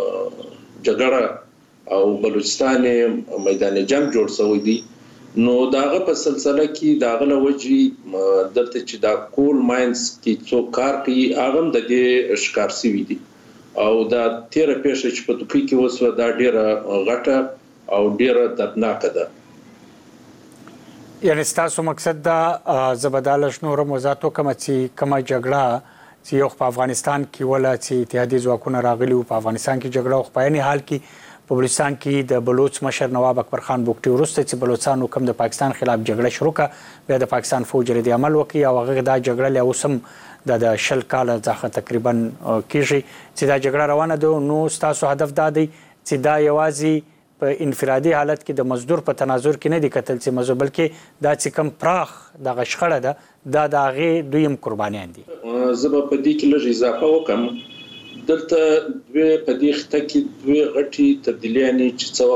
جګړه او بلوچستان میدان جنگ جوړ شوی دی. نو داغه په سلسله کې داغه لوجي دلته چې دا کول ماینز کې څوک کار کوي هغه د دې ښکار شوی دی. او دا 13 پیښه چې په دوکۍ کې وسوه دا ډیره غټه او ډیره دردناکه ده.
یعنی ستاسو مقصد دا زبدالش نورم وضاحت وکړم چې کومه جګړه چې یو په افغانستان کې ولا چې اتحادیې ځواکونه راغلي وو، په افغانستان کې جګړه خو په عین حال کې په بلوچستان کې د بلوچ مشر نواب اکبر خان بوګټي وروسته چې بلوچستان حکومت د پاکستان خلاف جګړه شروع کړه بیا د پاکستان فوج رد عمل وکړي او هغه دا جګړه له اوسم د 10 کاله ځخه تقریبا کېږي چې دا جګړه روانه ده. نو تاسو هدف دا دی چې دا یوازې په انفرادي حالت کې د مزدور په تناظر کې نه دي کتل چې مزدور بلکې دا چې کم پراخ د غشخړه ده دا د هغې دویم قربانیان دي.
زه به په دې کې لږ اضافه وکړم. دلته دوی په دې خطه کې دوی غټي تبدیلیانې چې څو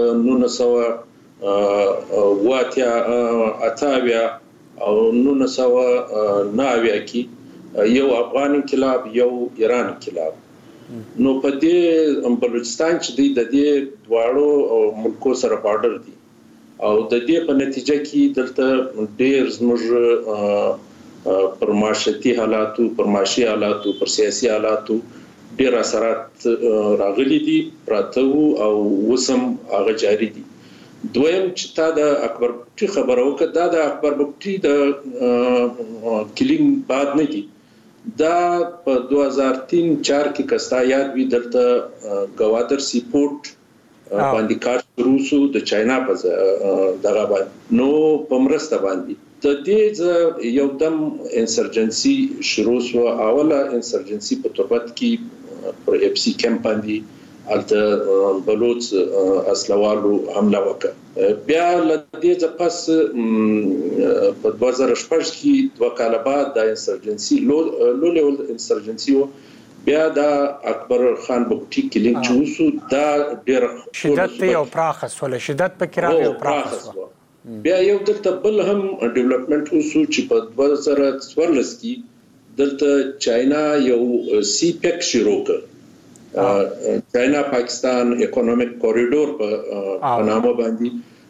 1988 او 1990 کې یو افغان انقلاب یو ایران انقلاب. نو په دې بلوچستان چې د دې دواړو ملکو سره بارډر دي او د دې په نتیجه کې دلته ډېر زموږ پر معاشرتي حالاتو پر معاشي حالاتو پر سیاسي حالاتو ډېر اثرات راغلي دي پراته او وسم هغه جاري دي. دویم چې تا د اکبر بګټي خبره وکړه دا د اکبر بګټي د کلینګ بعد نه دي. دا په 2003-4 کې کستا یاد وی دلته ګوادر سی پورټ باندې کار شروع شو د چاینا په دغه باندې نو په مرسته باندې د دې یو دم انسرجنسي شروع شو. اوله انسرجنسي په تربت کې پر اف سی کیمپ باندې الته بلوچ اسلوالو حمله وکړه. بیا لدې ځپس په 2014 کې 2 کال بعد د انسرجنسي لو لیول انسرجنسي بیا د اکبر خان بګټي کلینګ چوسو دا ډېر
شدت یو پراخه سول شدت په کرا یو پراخه
بیا یو دلته بل هم ډیولپمنٹ وسو چې په 2014 کې دلته چاینا یو سی پیک شروع کړ. چاینا پاکستان اکونومیک کوریډور په نامه باندې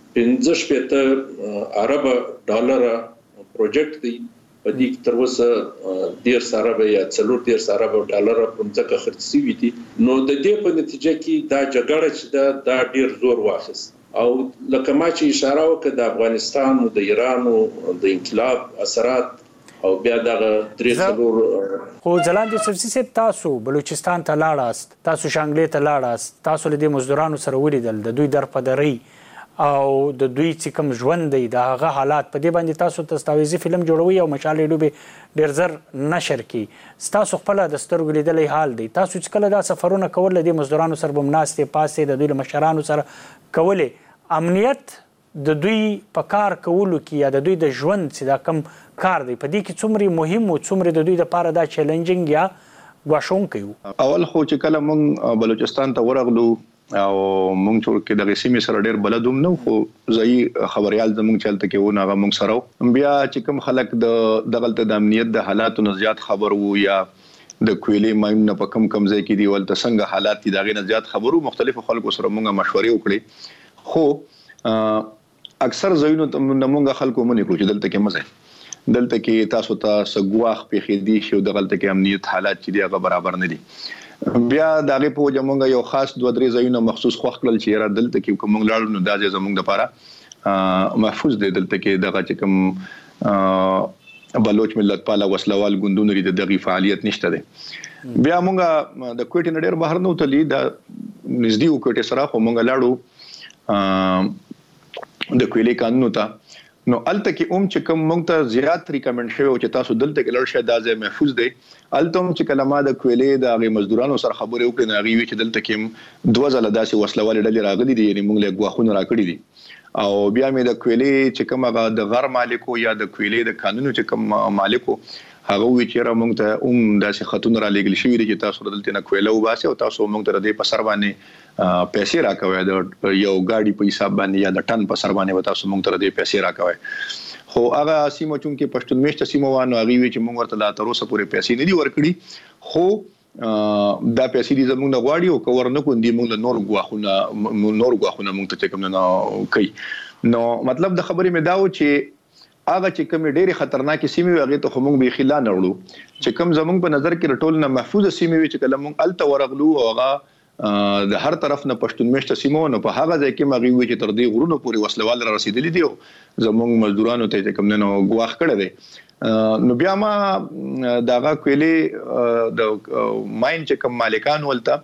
15 ارب ډالر پروجیکټ دی. په دې تر اوسه 10 ارب یا 40 ارب ډالر په ځکه خرڅ شوي دي. نو د دې په نتیجه کې دا جګړه چې دا ډیر زور واخیست او لکه ما چې اشاره وکړه د افغانستان او د ایران او د انقلاب اثرات او بیا دغه درې څلور
خو ځلاند یوسفزي صاحب تاسو بلوچستان ته لاړاست تاسو شانګلې ته لاړاست تاسو له دې مزدورانو سره ولیدل د دوی درپدري او د دوی چې کوم ژوند دی د هغه حالات په دې باندې تاسو دستاویزي فلم جوړوي او مشالې ډوبې ډېر زر نشر کی تاسو خپل د سترګو لیدلې حال دی تاسو چې کله دا سفرونه کول د مزدورانو سره بمناستې پاسې د دوی له مشرانو سره کولې امنیت د دوی په کار کولو کې یا د دوی د ژوند چې دا کم کار دی په دې کې څومره مهم او څومره د دوی لپاره دا چیلنجینګ یا غواړونکی
اول خو چې کله مونږ بلوچستان ته ورغلو او مونږ ټول کې د سیمې سره ډېر بلدوم نو خو ځای خبريال زمونږ چلته کې و نه مونږ سره بیا چې کوم خلک د دغلت د امنیت د حالاتو نه زیات خبر وو یا د کویلې ماین په کم ځای کې دی ولته څنګه حالات دي دغه نه زیات خبرو مختلفو خلکو سره مونږه مشورې وکړي خو اکثر زینو مونږه خلکو مونږ کړو چې دلته کې مزه دلته کې تاسو ته سګواخ په خېدي شو دغلت کې امنیت حالات چې دی هغه برابر نه دي بیا دغه په جمعونګه یو خاص 2-3 ځایونه مخصوص خوښ کړل چې را دلته کې کوم لاړو نو دا زمونږ لپاره محفوظ دی دلته کې دغه چې کوم بلوچ ملت پاله وسلوال ګوندونو لري دغه فعالیت نشته دی بیا مونږه د کوټې نډیر بهر نو تللی دا نږدې کوټې سره خو مونږ لاړو د کویلې قانون ته نو الته کې چې کوم مونږ ته زیات ریکمند شوی او چې تاسو دلته کې لړ شه دا ځای محفوظ دی الته چې کلمه د کویلې د غي مزدورانو سره خبرې وکړي نه غوي چې دلته کې 2 ځله داسې وسلوال ډلې راغلي دي یعنی مونږ له غواخونه راکړي دي او بیا مې د کویلې چې کوم د غر مالکو یا د کویلې د قانونو چې کوم مالکو هغه وی چې را مونږ ته داسې خطونه را لګل شوی دي چې تاسو دلته نه کویلې وباسي او تاسو مونږ ته د په سر باندې پیسې راکوي د یو ګاډي په حساب باندې یا د ټن په سر باندې تاسو مونږ ته د پیسې راکوي خو هغه سیمه چونکه پښتون میشته سیمه وانه هغه وی چې مونږ ورته لا تر اوسه پورې پیسې نه دي ورکړي خو دا پیسې دي زموږ د غواړي او کور نه کوندي مونږ نور غواخونه مونږ ته کوم نه کوي نو مطلب د خبرې مې داو چې هغه چې کوم ډېری خطرناک سیمه هغه ته موږ به خلانه وړو چې کوم زموږ په نظر کې ټول نه محفوظ سیمه وي چې کله موږ الته ورغلو هغه د هر طرف نه پښتون میشته سیمه نو په هغه ځای کې مغوي وي چې تر دې غرونو پورې وسلوال را رسیدلي دي زموږ مزدورانو ته کوم نه غواخ کړی دی نو بیا ما داغه کویلې د ماین چې کوم مالکان ولته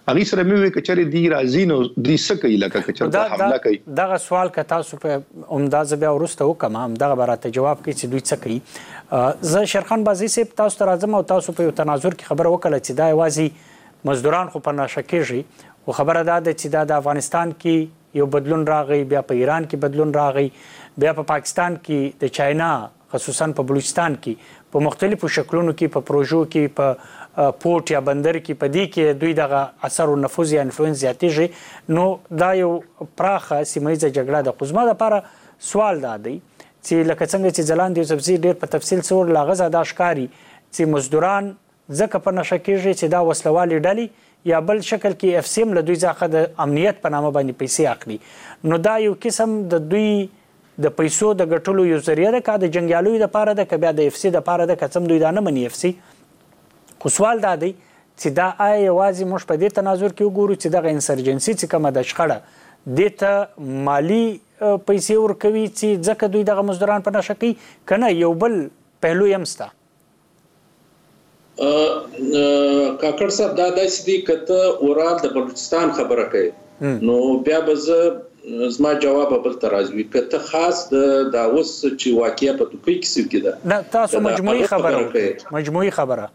هغه سره مې کچري دی راځي نو د سکه لکه کچر حمله کوي.
دغه سوال که تاسو په عمداز بیا ورسته وکم هم دغه براته جواب کوي چې دوی څه کوي. زه شرخان بازي صاحب تاسو ته راځم او تاسو په یو تناظر کې خبره وکړه چې دا یوازې مزدوران خو په نشه کېږي، خو خبره دا ده چې دا د افغانستان کې یو بدلون راغی، بیا په ایران کې بدلون راغی، بیا په پاکستان کې د چاینا خصوصا په بلوچستان کې په مختلفو شکلونو کې په پروژو کې په پورت یا بندر کې په دې کې دوی دغه اثر او نفوذ یا انفلوئنس زیاتېږي. نو دا یو پراخه سیمه ییزه جګړه ده. خو زما دپاره سوال دا دی چې لکه څنګه چې ځلاند یوسفزي ډېر په تفصیل څور له هغه دا ښکاري چې مزدوران ځکه په نشه کېږي چې دا وسلوالې ډلې یا بل شکل کې اف سی ام له دوی څخه د امنیت په نامه باندې پیسې اخلي. نو دا یو قسم د دوی د پیسو د ګټلو یو ذریعه ده، که د جنګیالیو دپاره ده، که بیا د اف سی دپاره ده، که څه دوی دا نه مني اف سی. خو سوال دا دی چې دا آیا یوازې موږ په دې تناظر کې وګورو چې دغه انسرجنسي چې کومه د شخړه دې ته مالي پیسې ورکوي چې ځکه دوی دغه مزدوران په نشه کوي، که نه یو بل پهلو هم شته؟
کاکړ صاحب دا داسې دي که ته اورال د بلوچستان خبره کوي نو بیا به زه زما جواب بل ته راځي، که ته خاص د اوس چې واقعیا په توکي کې کې ده
نه تاسو مجموعي خبره وکړئ. مجموعي خبره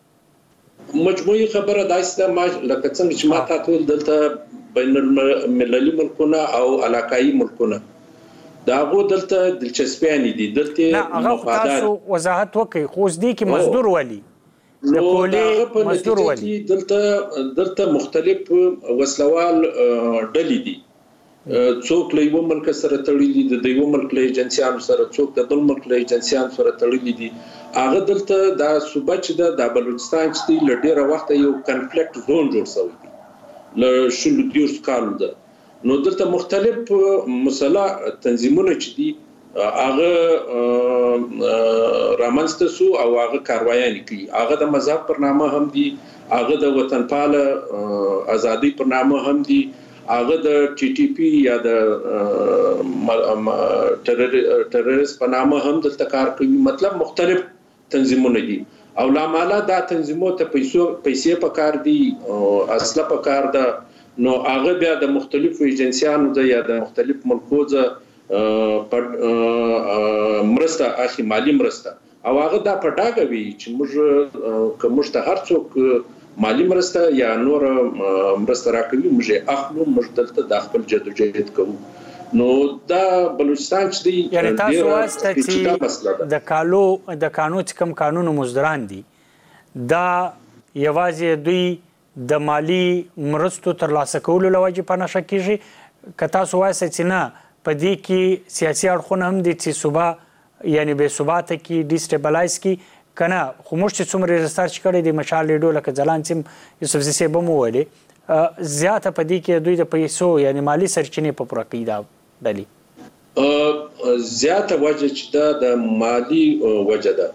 داسې ده ما لکه څنګه چې ما تاسو دلته بین المللي ملکونه او علاقايي ملکونه دا هغو دلته دلچسپیانې دي، دلته
هغه تاسو وضاحت وکړئ. خو اوس دې کې مزدور ولي
نو هغه په نتیجه کې دلته مختلف وسلوال ډلې دي، څوک له یو ملک سره تړلي دي، د یو ملک له ایجنسیانو سره، څوک د بل ملک له ایجنسیانو سره تړلي دي. هغه دلته دا صوبه چې د بلوچستان چې دی له ډېره وخته یو کنفلیکټ زون جوړ شوی دی له شلو دیرش کالو ده. نو دلته مختلف مسلح تنظیمونه چې دي هغه رامنځته سو او هغه کاروایانې کوي. هغه د مذهب پر نامه هم دي، هغه د وطنپاله ازادي پر نامه هم دي، هغه د ټي ټي پی یا د ټرریست په نامه هم دلته کار کوي. مطلب مختلف تنظیمونه دي او لاماله دا تنظیمونو ته پیسې په کار دي، اصله په کار ده. نو هغه بیا د مختلفو ایجنسیانو ده یا د مختلف ملکو مرسته اخی، مالی مرسته، او هغه دا په ډاګه وي چې موږ ته هر څوک مالی مرسته یا نور مرسته راکوي موږ یې اخلو، موږ دلته د خپل جدوجہد کوو. نو دا بلوچستان چې دی
یعنی تاسو واسطه چې د کانو چې کوم قانون مزدوران دي دا یوازې دوی د مالی مرستو ترلاسه کولو له وجې په نشه کېږي، که تاسو واسطه چې نه په دې کې سیاسي اړخونه هم دي چې صوبه یعنی بې ثباته کې ډیسټیبلایز کې که نه؟ خو موږ چې څومره ریسرچ کړی دی مشال لیډو لکه ځلاند صاحب یوسفزي صاحب هم وویلې زیاته په دې کې دوی د پیسو یعنی مالی سرچینې په پوره کوي دا ډلې.
زیاته وجه چې دا د مالی وجه ده.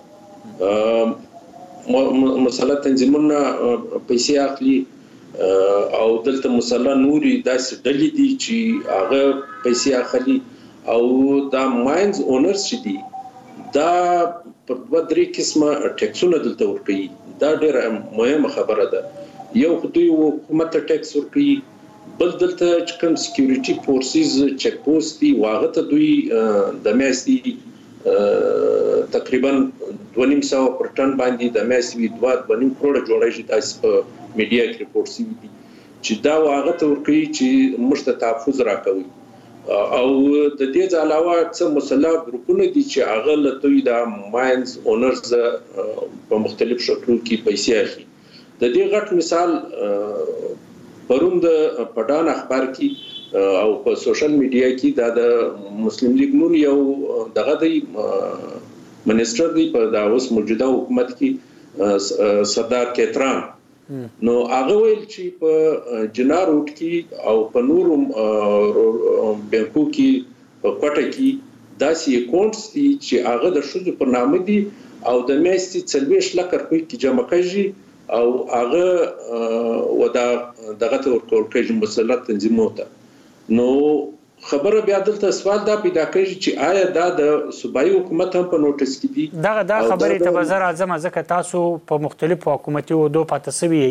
مسله تنظیمونه پیسې اخلي او دلته مسله نوري داسې ډلې دي چې هغه پیسې اخلي او دا ماینز اونرز چې دي دا په دوه درې قسمه ټیکسونه دلته ورکوي. دا ډېره مهمه خبره ده. یو خو دوی حکومت ته ټیکس ورکوي، بل دلته چې کوم سکیورټي فورسز چک پوسټ دي واغه ته دوی د میاشتې تقریبا 2.5 پر ټن باندې د میاشتې 2.5 کروڑ جوړیږي. تاسو په میډیا کې ریپورت شوی دي چې دا واغه ته ورکوي چې موږ ته تحفظ راکوي. او د دې علاوه څه مسلح ګروپونه دي چې هغه له دوی د ماینز اونرز په مختلف شکلو کې پیسې اخلي. د دې غټ مثال پرون د پټان اخبار کې او په سوشل میډیا کې دا د مسلم لیگ نون یو دغه دی منسٹر دی په دا اوس موجوده حکومت کې سردار کیتران. نو هغه ویل چې په جنار روټ کې او په نورو بانکو کې په کوټه کې داسې اکاونټس دي چې هغه د شذ په نامه دي او د میاشتې 40 لک روپۍ کې جمع کیږي او هغه ودا دغه ته ورکول کېږي مسلط تنظیمونو ته. نو خبره بیا دلته سوال دا پیدا کېږي چې آیا دا د صوبایي حکومت هم په نوټس کې دي؟
دا خبرې ته به زه راځم ځکه تاسو په مختلفو حکومتي عهدو پاتې شوي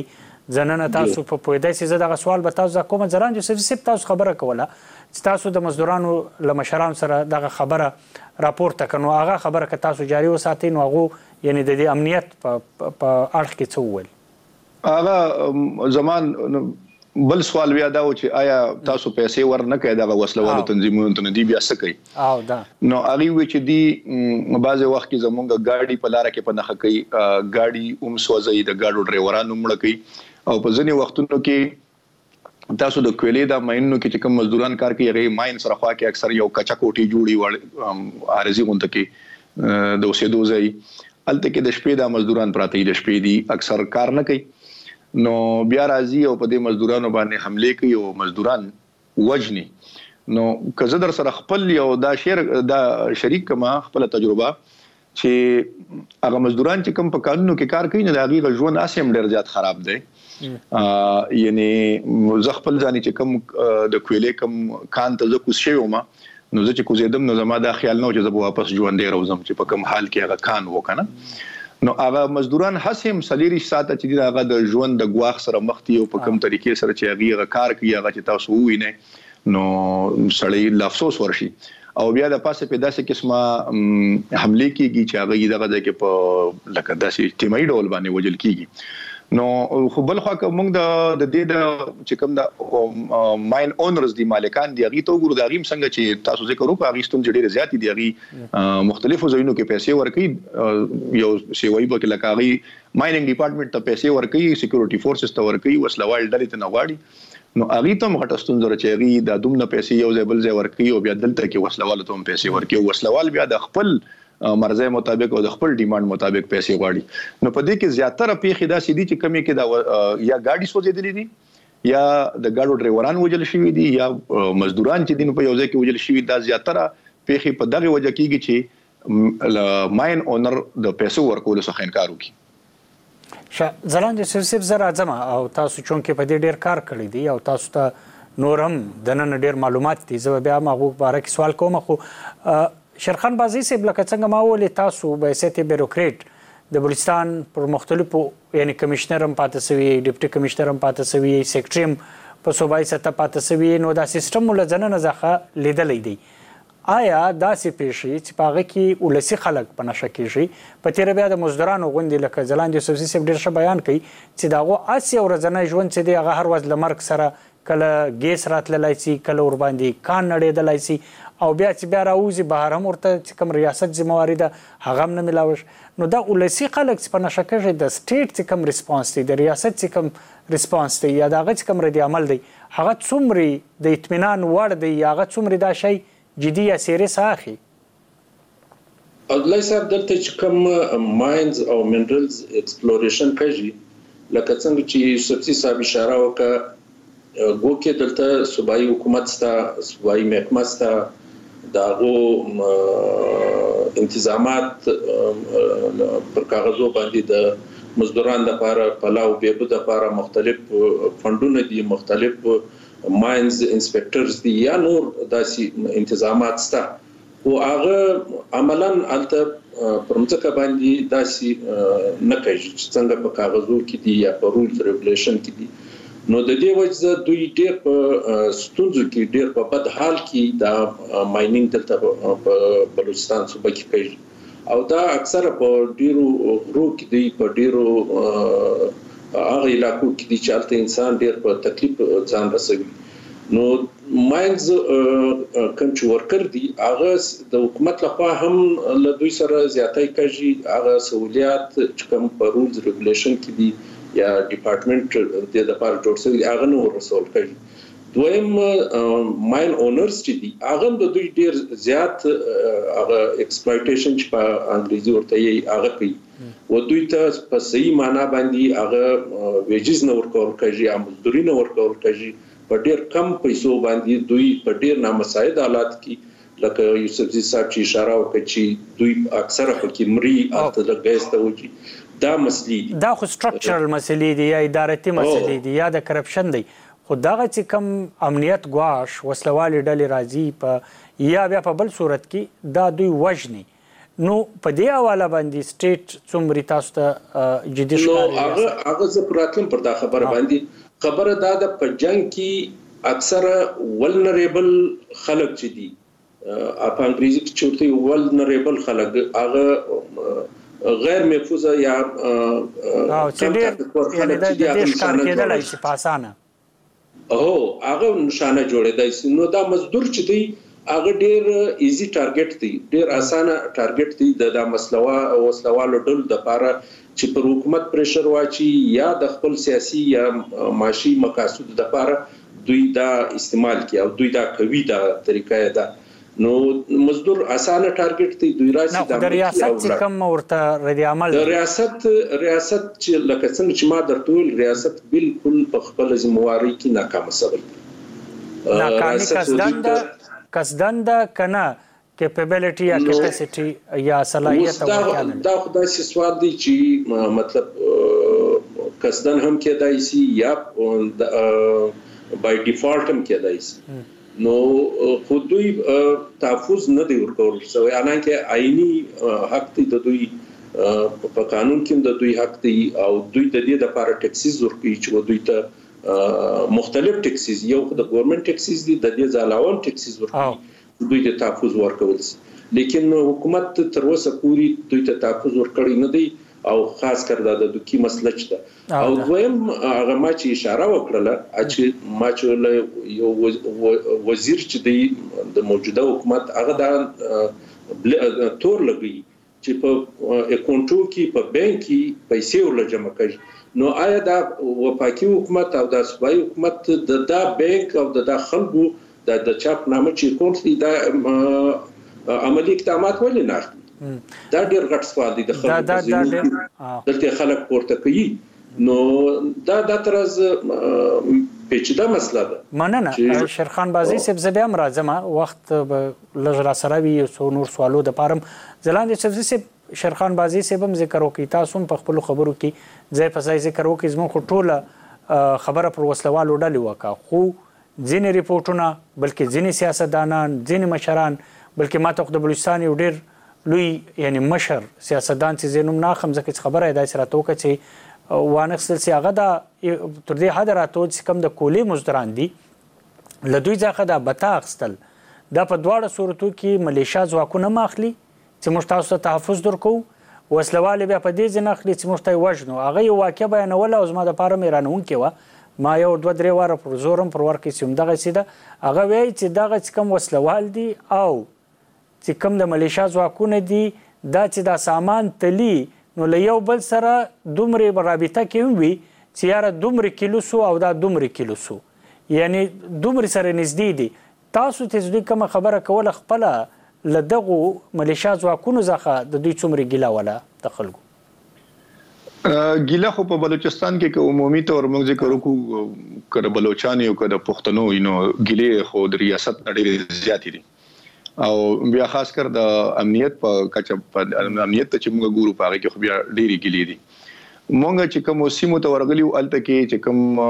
ځننه تاسو په پوهېدای سئ زه دغه سوال به تاسو کوم زران یوسفزي صاحب تاسو خبره کوله چې تاسو د مزدورانو له مشرانو سره دغه خبره راپورته کړه، نو هغه خبره که تاسو جاري وساتئ نو هغو یعنې د دې امنیت په اړخ کې څه وویل؟
هغه زمان بل سوال بیا دا و چې آیا تاسو پیسې ورنه کوئ دغه وسلوالو تنظیمونو ته، نو دوی بیا څه کوي؟ نو هغوی وایي چې دوی بعضې وخت کې زمونږ ګاډي په لاره کې په نښه کوي، ګاډي هم سوځوي، د ګاډو ډریوران هم مړه کوي، او په ځینې وختونو کې تاسو د کویلې د ماینونو کې چې کوم مزدوران کار کوي هغې ماین سره خوا کې اکثر یو کچه کوټې جوړي عارضي غونته کې د اوسېدو ځای، هلته کې د شپې دا مزدوران پراته دي، د شپې دي اکثر کار نه کوي، نو بیا راځي او په دې مزدورانو باندې حملې کوي او مزدوران وجني. نو که زه در سره خپل یو دا شریک کما خپله تجربه چې هغه مزدوران چې کوم په کانونو کې کار کوي نو د هغوی ژوند هسې هم ډېر زیات خراب دی. یعنې زه خپل ځانې چې کوم د کویلې کوم کان ته زه کوز شوی وم، نو زه چې کوزېدم نو زما دا خیال نه و چې زه به واپس ژوندی راوځم چې په کوم حال کې هغه کان و که نه. نو هغه مزدوران هسې هم 40 ساعته چې دي هغه د ژوند د ګواښ سره مخ دي، او په کوم طریقې سره چې هغوی هغه کار کوي هغه چې تاسو ووینئ نو سړی له افسوس ورشي. او بیا د پاسه په داسې قسمه حملې کېږي چې هغوی دغه ځای کې په لکه داسې اجتماعي ډول باندې وژل کېږي. نو خو بل خوا که موږ د دې د چې کوم د ماین اونرز دي، مالکان دي، هغوی ته وګورو د هغوی هم څنګه چې تاسو ذکر وکړو هغوی ستونزې ډېرې زیاتې دي، هغوی مختلفو ځایونو کې پیسې ورکوي، یو سیوایي به کې لکه هغوی مایننګ ډپارټمنټ ته پیسې ورکوي، سیکورټي فورسز ته ورکوي، وسلوال ډلې ته نه غواړي، نو هغوی ته هم غټه ستونزه ده چې هغوی دا دومره پیسې یو ځای بل ځای ورکوي او بیا دلته کې وسلوالو ته هم پیسې ورکوي، او وسلوال بیا د خپل مرزه مطابق او د خپل ډیماند مطابق پیسې غواړي. نو په دې کې زیاتره پیښې داسې دي چې کمې کې دا یا ګاډي سوځېدلې دي یا د ګاډو ډریوران وژل شوي دي یا مزدوران چې دي نو په یو ځای کې وژل شوي، دا زیاتره پیښې په دغې وجه کېږي چې ماین اونر د پیسو ورکولو څخه انکار وکړي.
ځلاند یوسف صاحب زه راځم او تاسو چونکې په دې ډېر کار کړی دی او تاسو ته نور هم دننه ډېر معلومات دي، زه بیا هم هغو په باره کې سوال کوم. خو شیرخان بازي صاحب لکه څنګه ما وویلې تاسو به حیثیت بیروکریټ د بلوچستان پر مختلفو یعنې کمیشنر هم پاته سوي، ډپټي کمیشنر هم پاته سوي، سیکرټري هم په صوبایي سطح پاته سوي، نو دا سیسټم مو له ځننه څخه لیدلی دی. آیا داسې پیښې چې په هغه کې ولسي خلک په نشه کېږي، په تېره بیا د مزدورانو غوندې لکه ځلاند یوسفزي صاحب ډېر ښه بیان کوي چې د هغو هسې ورځنی ژوند چې دی هغه هر ورځ له مرګ سره کله ګیس راتللی سي، کله ورباندې کان نړېدلی سي، او بیا چې بیا راوځي بهر هم ورته چې کوم ریاست ذمواري ده هغه هم نه میلاوش. نو دا ولسي خلک چې په نشه کېږي د سټیټ چې کوم ریسپانس دی، د ریاست چې کوم ریسپانس دی یا د هغه چې کوم رد عمل دی هغه څومره د اطمینان وړ دی یا هغه څومره دا شی جدي یا سیریس اخلي؟
عبدالله صاحب دلته چې کوم ماینز او منرلز ایکسپلوریشن کېږي لکه څنګه چې یوسفزي صاحب اشاره وکړه، ګوکې دلته صوبایي حکومت سته، صوبایي محکمه سته، د هغو انتظامات پر کاغذو باندې د مزدوران لپاره پلاو بیبو لپاره مختلف فندونه دي، مختلف ماینز انسپکټرز دي یا نور داسې انتظامات سته، خو هغه عملاً هلته پر مځکه باندې داسې نه کوي چې څنګه په کاغذو کې دي یا په رولز ریګولیشن کې دي. نو د دې وجه دوی ډېر په ستونزو کې، ډېر په بد حال کې دا ماینینګ دلته په بلوچستان صوبه کې کوي، او دا اکثره په ډېرو غرو کې دي، په ډېرو هغه علاقو کې دي چې هلته انسان ډېر په تکلیف ځان رسوي. نو ماینز کوم چې ورکر دي هغه د حکومت لخوا هم له دوی سره زیاتی کوي، هغه سہولیات چې کوم په رولز ریګولیشن کې دي یا ډپارټمنټ د لپاره جوړ شوی هغه نه ورسول کوي. دویم ماین اونرز چې دي هغه د دوی ډېر زیات هغه ایکسپلایټیشن چې په انګریزي ورته یې هغه کوي، و دوی ته په صحیح معنا باندې هغه ویجز نه ورکول کوي یا مزدوري نه ورکول کوي، په ډېر کم پیسو باندې دوی په ډېر نامساعد حالات کې لکه یوسفزي صاحب چې اشاره وکړه چې دوی اکثره پکې مري هلته د ګیس ته وځي، دا مسلې دي.
دا خو سټرکچرل مسلې دي یا ادارتي مسلې دي یا د کرپشن دی، خو دغه چې کوم امنیت ګواښ وسلوالې ډلې راځي په یا بیا په بل صورت کې دا دوی وژني، نو په دې حواله باندې سټیټ څومره تاسو ته جدي ښکاري؟
هغه زه پراتلم پر دا خبره باندې. خبره دا ده په جنگ کې اکثره ولنریبل خلک چې دي په انګریزي کې چورته ولنریبل خلک هغه غیر محفوظه یا
یعنی د دې ښکار کېدلای شي په اسانه
هغه نشانه جوړېدای شي. نو دا مزدور چې دی هغه ډیر ایزی ټارګټ دی، ډیر اسانه ټارګټ دی د وسلوالو ډلو لپاره چې پر حکومت پریشر واچي یا د خپل سیاسي یا معاشي مقاصد لپاره دوی دا استعمال کوي او دوی دا کوي دا طریقه ده. نو مزدور اسانه ټارګټ دی، دوی راځي
د ریاست چې کوم ورته رد عمل
د ریاست چې لکه څنګه چې ما درته ویل ریاست بالکل په خپل ذمہواری کې ناکام شوی.
ناکامي قصدن ده کنه کیپیبلیټي یا کیپاسټي یا صلاحیت
دا خدای سي سوال دی چې مطلب قصدن هم کېدای شي یا بای ډیفالت هم کېدای شي. نو خو دوی تحفظ نه دی ورکول شوی، حالانکه آئینی حق دی د دوی په قانون کې د دوی حق دی او دوی د دې لپاره ټیکسز ورکوي چې دوی ته مختلف ټیکسز، یو د ګورنمنت ټیکسز دي، د دې علاوه ټیکسز ورکوي دوی ته تحفظ ورکول شي. لیکن حکومت تر اوسه پورې دوی ته تحفظ ورکړی نه دی او خاص کر دا د دوکي مسله چته. او دویم هغه ما چې اشاره وکړه چې ما چې یو وزیر چې د موجوده حکومت هغه دا تور لګي چې په اکاونټو کې په بانک کې پیسې ول جمع کوي. نو آیا دا وفاقي حکومت او د صوبایي حکومت د بانک او د خلکو د چاپ نامه چې اکاونټ دی دا عملی اقدامات ولې نه اخلي؟ دا ډیر غټ سوال دی د خلکو دلته خلک پورته کوي. نو دا ترز پیچیده مسله ده.
مننه شیرخان بازی صاحب، زه بیا هم راځم، وخت لږ را سره وي څو نور سوالو دپاره هم. ځلاندې سبزي صاحب، شیرخان بازی صاحب هم ذکر وکړي، تاسو هم په خپلو خبرو کې ځای په ځای ذکر وکړي. زموږ خو ټوله خبره پر وسلوالو ډلې وکړه، خو ځینې ریپورټونه بلکې ځینې سیاستدانان، ځینې مشران، بلکې ما ته د بلوچستان یو ډېر لوی یعنی مشر سیاستدان چې زینوم ناخم ځکه چې خبره داسې راته وکړه چې وانخیستل سي، هغه دا تر دې حده راته چې کوم د کولې مزدوران دي له دوی څخه دا بتا اخیستل، دا په دواړه صورتو کې ملیشیا ځواکونه هم اخلي چې موږ تاسو ته تحفظ درکوو، وسلوال بیا په دې ځای نه اخلي چې موږ ته یې وژنو. هغه یو واقعه بیانوله او زما دپاره مې رانهونکې وه، ما یو 2-3 واره پر زور هم پر ورکړې چې همدغسې ده. هغه وایي چې دغه چې کوم وسلوال دي او چې کوم د ملیشیا ځواکونه دي دا چې دا سامان تلي نو له یو بل سره دومره رابطه کې هم وي چې یاره دومره کیلو سو او دا دومره کیلو سو، یعنی دومره سره نږدې دي. تاسو ته دوی کومه خبره کوله خپله له دغو ملیشیا ځواکونو څخه د دوی څومره ګیله وله د خلکو؟
ګیله خو په بلوچستان کې که عمومي طور موږ ذکر وکړو که د بلوچان یو که د پښتنو نو ګیلې خو د ریاست نه ډېرې زیاتې دي او بیا خاص کر د امنیت په کچه امنیت ته چې موږ ګورو په هغه کې خو بیا ډېرې ګیلې دي. موږ چې کوم سیمو ته ورغلي وو هلته کې چې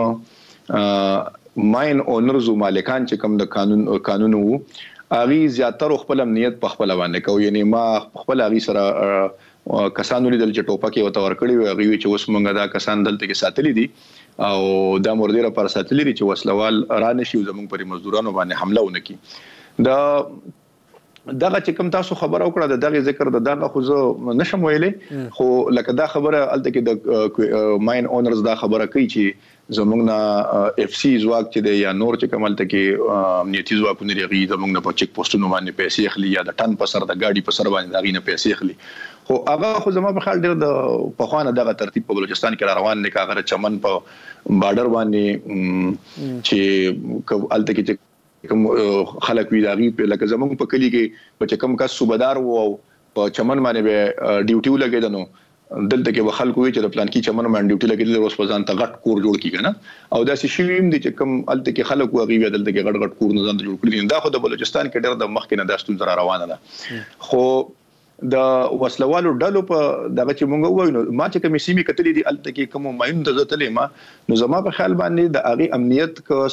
کوم ماین اونرز او مالکان چې کوم د قانون وو هغوی زیاتره خپل امنیت په خپله باندې کوو. یعنې ما خپل هغوی سره کسان ولیدل چې ټوپکې ورته ورکړي وي، هغوی چې اوس موږ دا کسان دلته کې ساتلي دي او دا مردې لپاره ساتلي دي چې وسلوال را نه شي او زموږ پرې مزدورانو باندې حمله ونه کړي. دغه چې کوم تاسو خبره وکړه د دغه ذکر د دغه خو زه نشم ویلی، خو لکه دا خبره هلته کې د ماین اونرز دا خبره کوي چې زموږ نه اف سی ځواک چې دی یا نور چې کوم هلته کې امنیتي ځواکونه دي هغوی زموږ نه په چیک پوسټونو باندې پیسې اخلي یا د ټن په سر د ګاډي په سر باندې د هغوی نه پیسې اخلي. خو هغه خو زما په خیال ډېر د پخوا نه دغه ترتیب په بلوچستان کې را روان دی، که هغه د چمن په بارډر باندې چې هلته کې کوم خلک وي د هغوی لکه زموږ په کلي کې به چې کوم کس صوبهدار و او په چمن باندې به ډیوټي ولګېده نو دلته کې به خلکو وي چې د پلانکي چمن باندې ډیوټي لګېدل اوس په ځان ته غټ کور جوړ کړي که نه، او داسې شوي هم دي چې کوم هلته کې خلک وو هغوی بیا دلته کې غټ کورونه ځان ته جوړ کړي دي. دا خو د بلوچستان کې ډېر د مخکې نه دا ستونزه را روانه ده. خو د وسلوالو ډلو په دغه چې مونږ ووایو نو ما چې کومې سیمې کتلې دي هلته کې کومو ماینونو ته زه تللی ما نو زما په خیال باندې د هغې امنیت که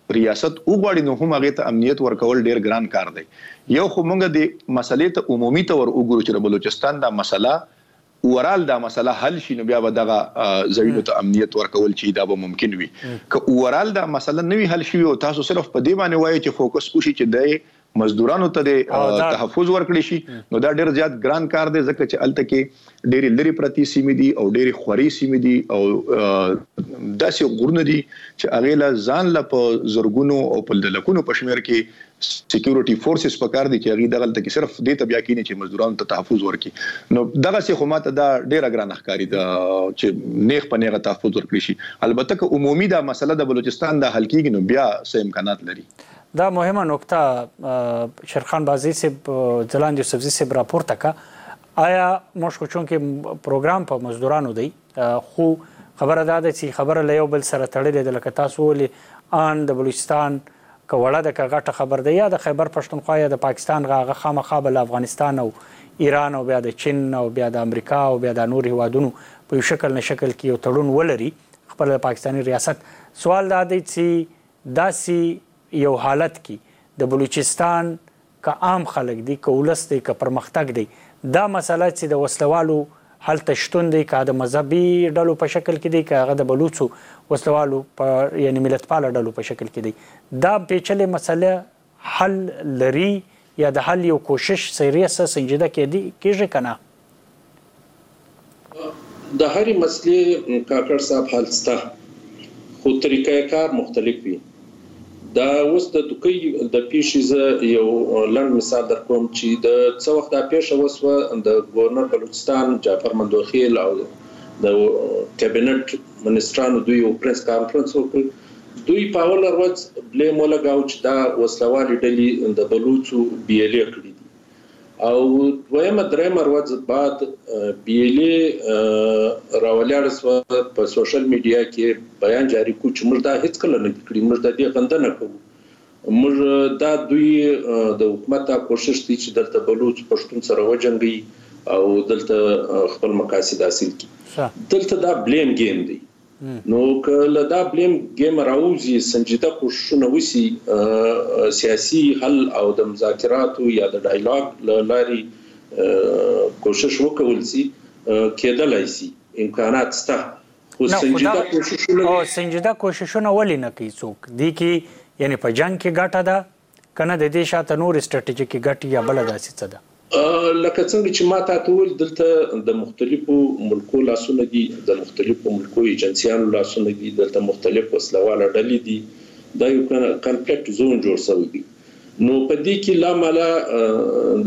ریاست وګړي نو هم هغه ته امنیت ورکول ډیر ګران کار دی. یو خو موږ د مسلې ته عمومي تور وګورو چې بلوچستان دا مسله اورال دا مسله حل شي نو بیا به دغه ځایونو ته امنیت ورکول چې دا به ممکن وي. که اورال دا مسله نوي حل شي او تاسو صرف په دې باندې وایي چې فوکس وشي چې د مزدورانو ته د تحفظ ورکړي شي نو دا ډیر زیات ګران کار دی ځکه چې الته کې ډېری لري پرتی سیمې دي او ډېری خوري سیمې دي او داسې غورونه دي چې هغه لا ځان لا په زرګونو او په لکونو په شمیر کې سکیورټي فورسز پکار دي چې هغه دغه ته کې صرف دې ته بیا کینی چې مزدورانو ته تحفظ ورکړي نو دغه څه خو ماته دا ډیره ګران ښکاری دا چې نیغ په نیغه تحفظ ورکړي شي. البته که عمومي دا مسله د بلوچستان د حل کیږي نو بیا څه امکانات لري.
دا مهمه نکته شرخان بازی سے ځلاند یوسفزي سے راپورته کا آیا مشکو چون کې پروګرام په مزدورانو دی خو خبره ده چې خبره له یو بل سره تړلې ده لکه تاسو ولې ان د بلوچستان کوړه د کغټه خبر دی یا د خیبر پښتونخوا یا د پاکستان غاغه خامخا بل افغانستان او ایران او بیا د چین او بیا د امریکا او بیا د نور هیوادونو په شکل نه شکل کې یو تړون ولري خپل پاکستانی ریاست. سوال دا دی چې داسي یو حالت کې د بلوچستان که عام خلک دي که ولس دی که پرمختګ دی دا مسله چې د وسلوالو هلته شتون دی که د مذهبي ډلو په شکل کې دی که هغه د بلوچو وسلوالو په یعنی ملتپاله ډلو په شکل کې دی دا پیچلې مسله حل لري یا د حل یو کوشش سریسه سنجیده کېږي که نه؟
د هرې مسلې کاکړ صاحب حل سته خو طریقه کار مختلف وي. دا اوس د دوکۍ د پیښې زه یو لنډ مثال در کوم چې د څه وخت دا پیښه وسوه د ګورنر بلوچستان جعفر مندوخیل او د کابینټ منسټرانو دوی یو پریس کانفرنس وکړ. دوی په اوله ورځ بلیم ولګاو چې دا وسلوالې ډلې د بلوچو بي ال اې کړي دي او دویمه درېیمه ورځ بعد بي ال اې راولاړه سوه په سوشل میډیا کې بیان جاری کو چې موږ دا هیڅ کله نه کړی موږ د دې غنده نه کوو موږ دا دوی د حکومت دا کوشش دي چې دلته بلوچ پښتون سره وجنګي او دلته خپل مقاصد حاصل کړي. دلته دا بلیم گیم دی نو کله دا بلیم گیم راوځي سنجیده کوششونه وسی سیاسي حل او د مذاکراتو یا د ډایلاګ لاري کوشش وکول سي کېدلای سي امکانات سته.
سنجیده کوششونه ولې نه کوي څوک دی کې یعنی په جنگ کې ګټه ده کنه د دې شاته نور استراتیژیک ګټه یا بل داسې څه ده؟
لکه څنګه چې ما ته وویل دلته د مختلفو ملکو لاسونه دي د مختلفو ملکو ایجنسیانو لاسونه دي دلته مختلف وسلواله ډلې دي دا یو کنفلیکټ زون جوړ شوی دی. نو په دې کې لا مالا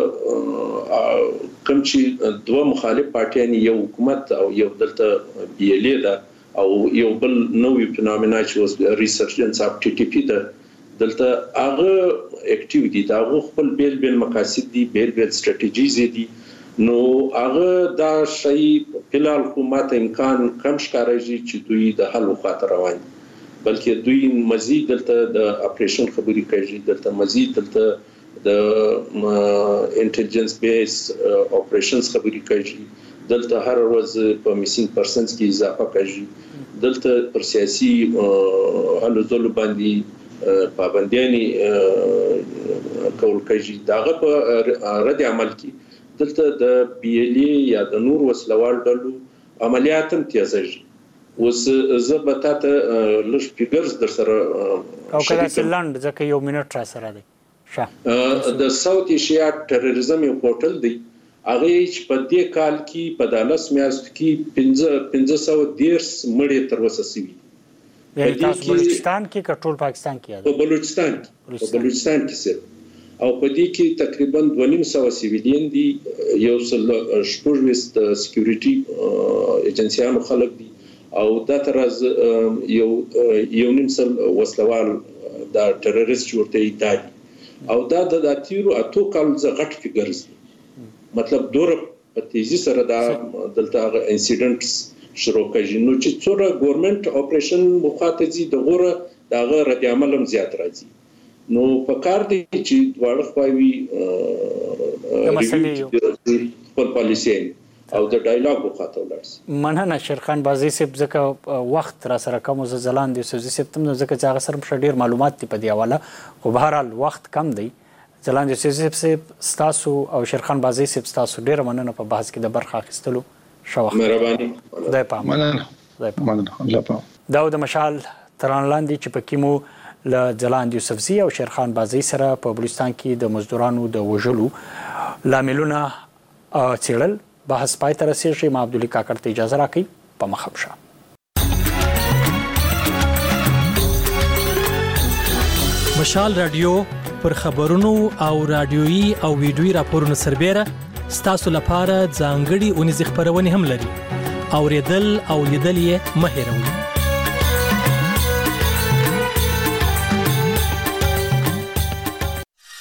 د کوم چې دوه مخالف پارټیان یو حکومت او یو دلته بي ال اې ده او یو بل نوې فینومینا چې ریسرچنس اف ټي ټي پی ده دلته هغه اکټیویټي دا خپل بیل بیل مقاصد دي بیل بیل سټریټیجیز دي نو هغه دا شی په لال حکومت امکان کم ښکارېږي چې دوی د حل خاطر روان بلکې دوی مزید دلته د اپریشن خبري کوي دلته مزید دلته د انټيليجنس بیس اپریشنز خبري کوي دلته هر ورځ په میسینګ پرسنز کې اضافه کوي دلته پر سیاسي هلو ځلو باندې پابندياني کول کوي داغه په رد عمل کې دلته د بي ال اې یا د نور وسلوال ډلو عملیات هم تیزېږي. اوس زه به تاسو لږ فګرز در سره
او کله چې لاند ځکه یو منټ را سره دی
د ساوث ایشیا ټیرریزم یو پورټل دی هغه چې په دې کال کې په دالس میاشت کې 1510 مړي تر وسه سوي
یعنی تاسو بلوچستان کې کټول پاکستان کې
په بلوچستان کې سره او په دې کې تقریبا 200 سیویلین دي یو څل شپږ د سکیورټي ایجنسیانو خلک دي او دا تر از یو نیم سل وسلوال دا ټیرریست ورته دی او دا د اتیرو اتو کال ز غټ فګرز مطلب دور په تیزی سره دا دلته انسیډنټس شروع کړي نو چې څوره ګورنمنت اپریشن مخاطزي د غوره دغه رد عمل هم زیات راځي نو په کار دی چې دواړه خواوي خپل پالیسي او د ډایلاګ وخاطه ولرسي.
مننه شیرخان بازي صاحب، ځکه وخت را سره کم زه ځلاندې یوسفزي صاحب تم ځکه چې هغه سره ډیر معلومات دي په دې حواله، خو بهرحال وخت کم دی. ځلاندې یوسفزي صاحب ستاسو او شیرخان بازي صاحب ستاسو ډیره مننه په بحث کې د برخه اخیستلو. ښه وخت.
مهرباني.
خدای پامان.
مننه.
دا د مشال ترانه لاندې چې پکې مو له ځلاندې یوسفزي او شیرخان بازي سره په بلوچستان کې د مزدورانو د وژلو لاملونه څېړل. بحث پای ته رسېږي. ما عبدالي کاکړ ته اجازه راکړئ، په مخه شه.
مشال رادیو پر خبرونو او رادیويي او ویډیويي راپورونو سربېره ستاسو لپاره ځانګړي اونیزې خپرونې هم لري. اوریدل او لیدل یې مه هېروئ.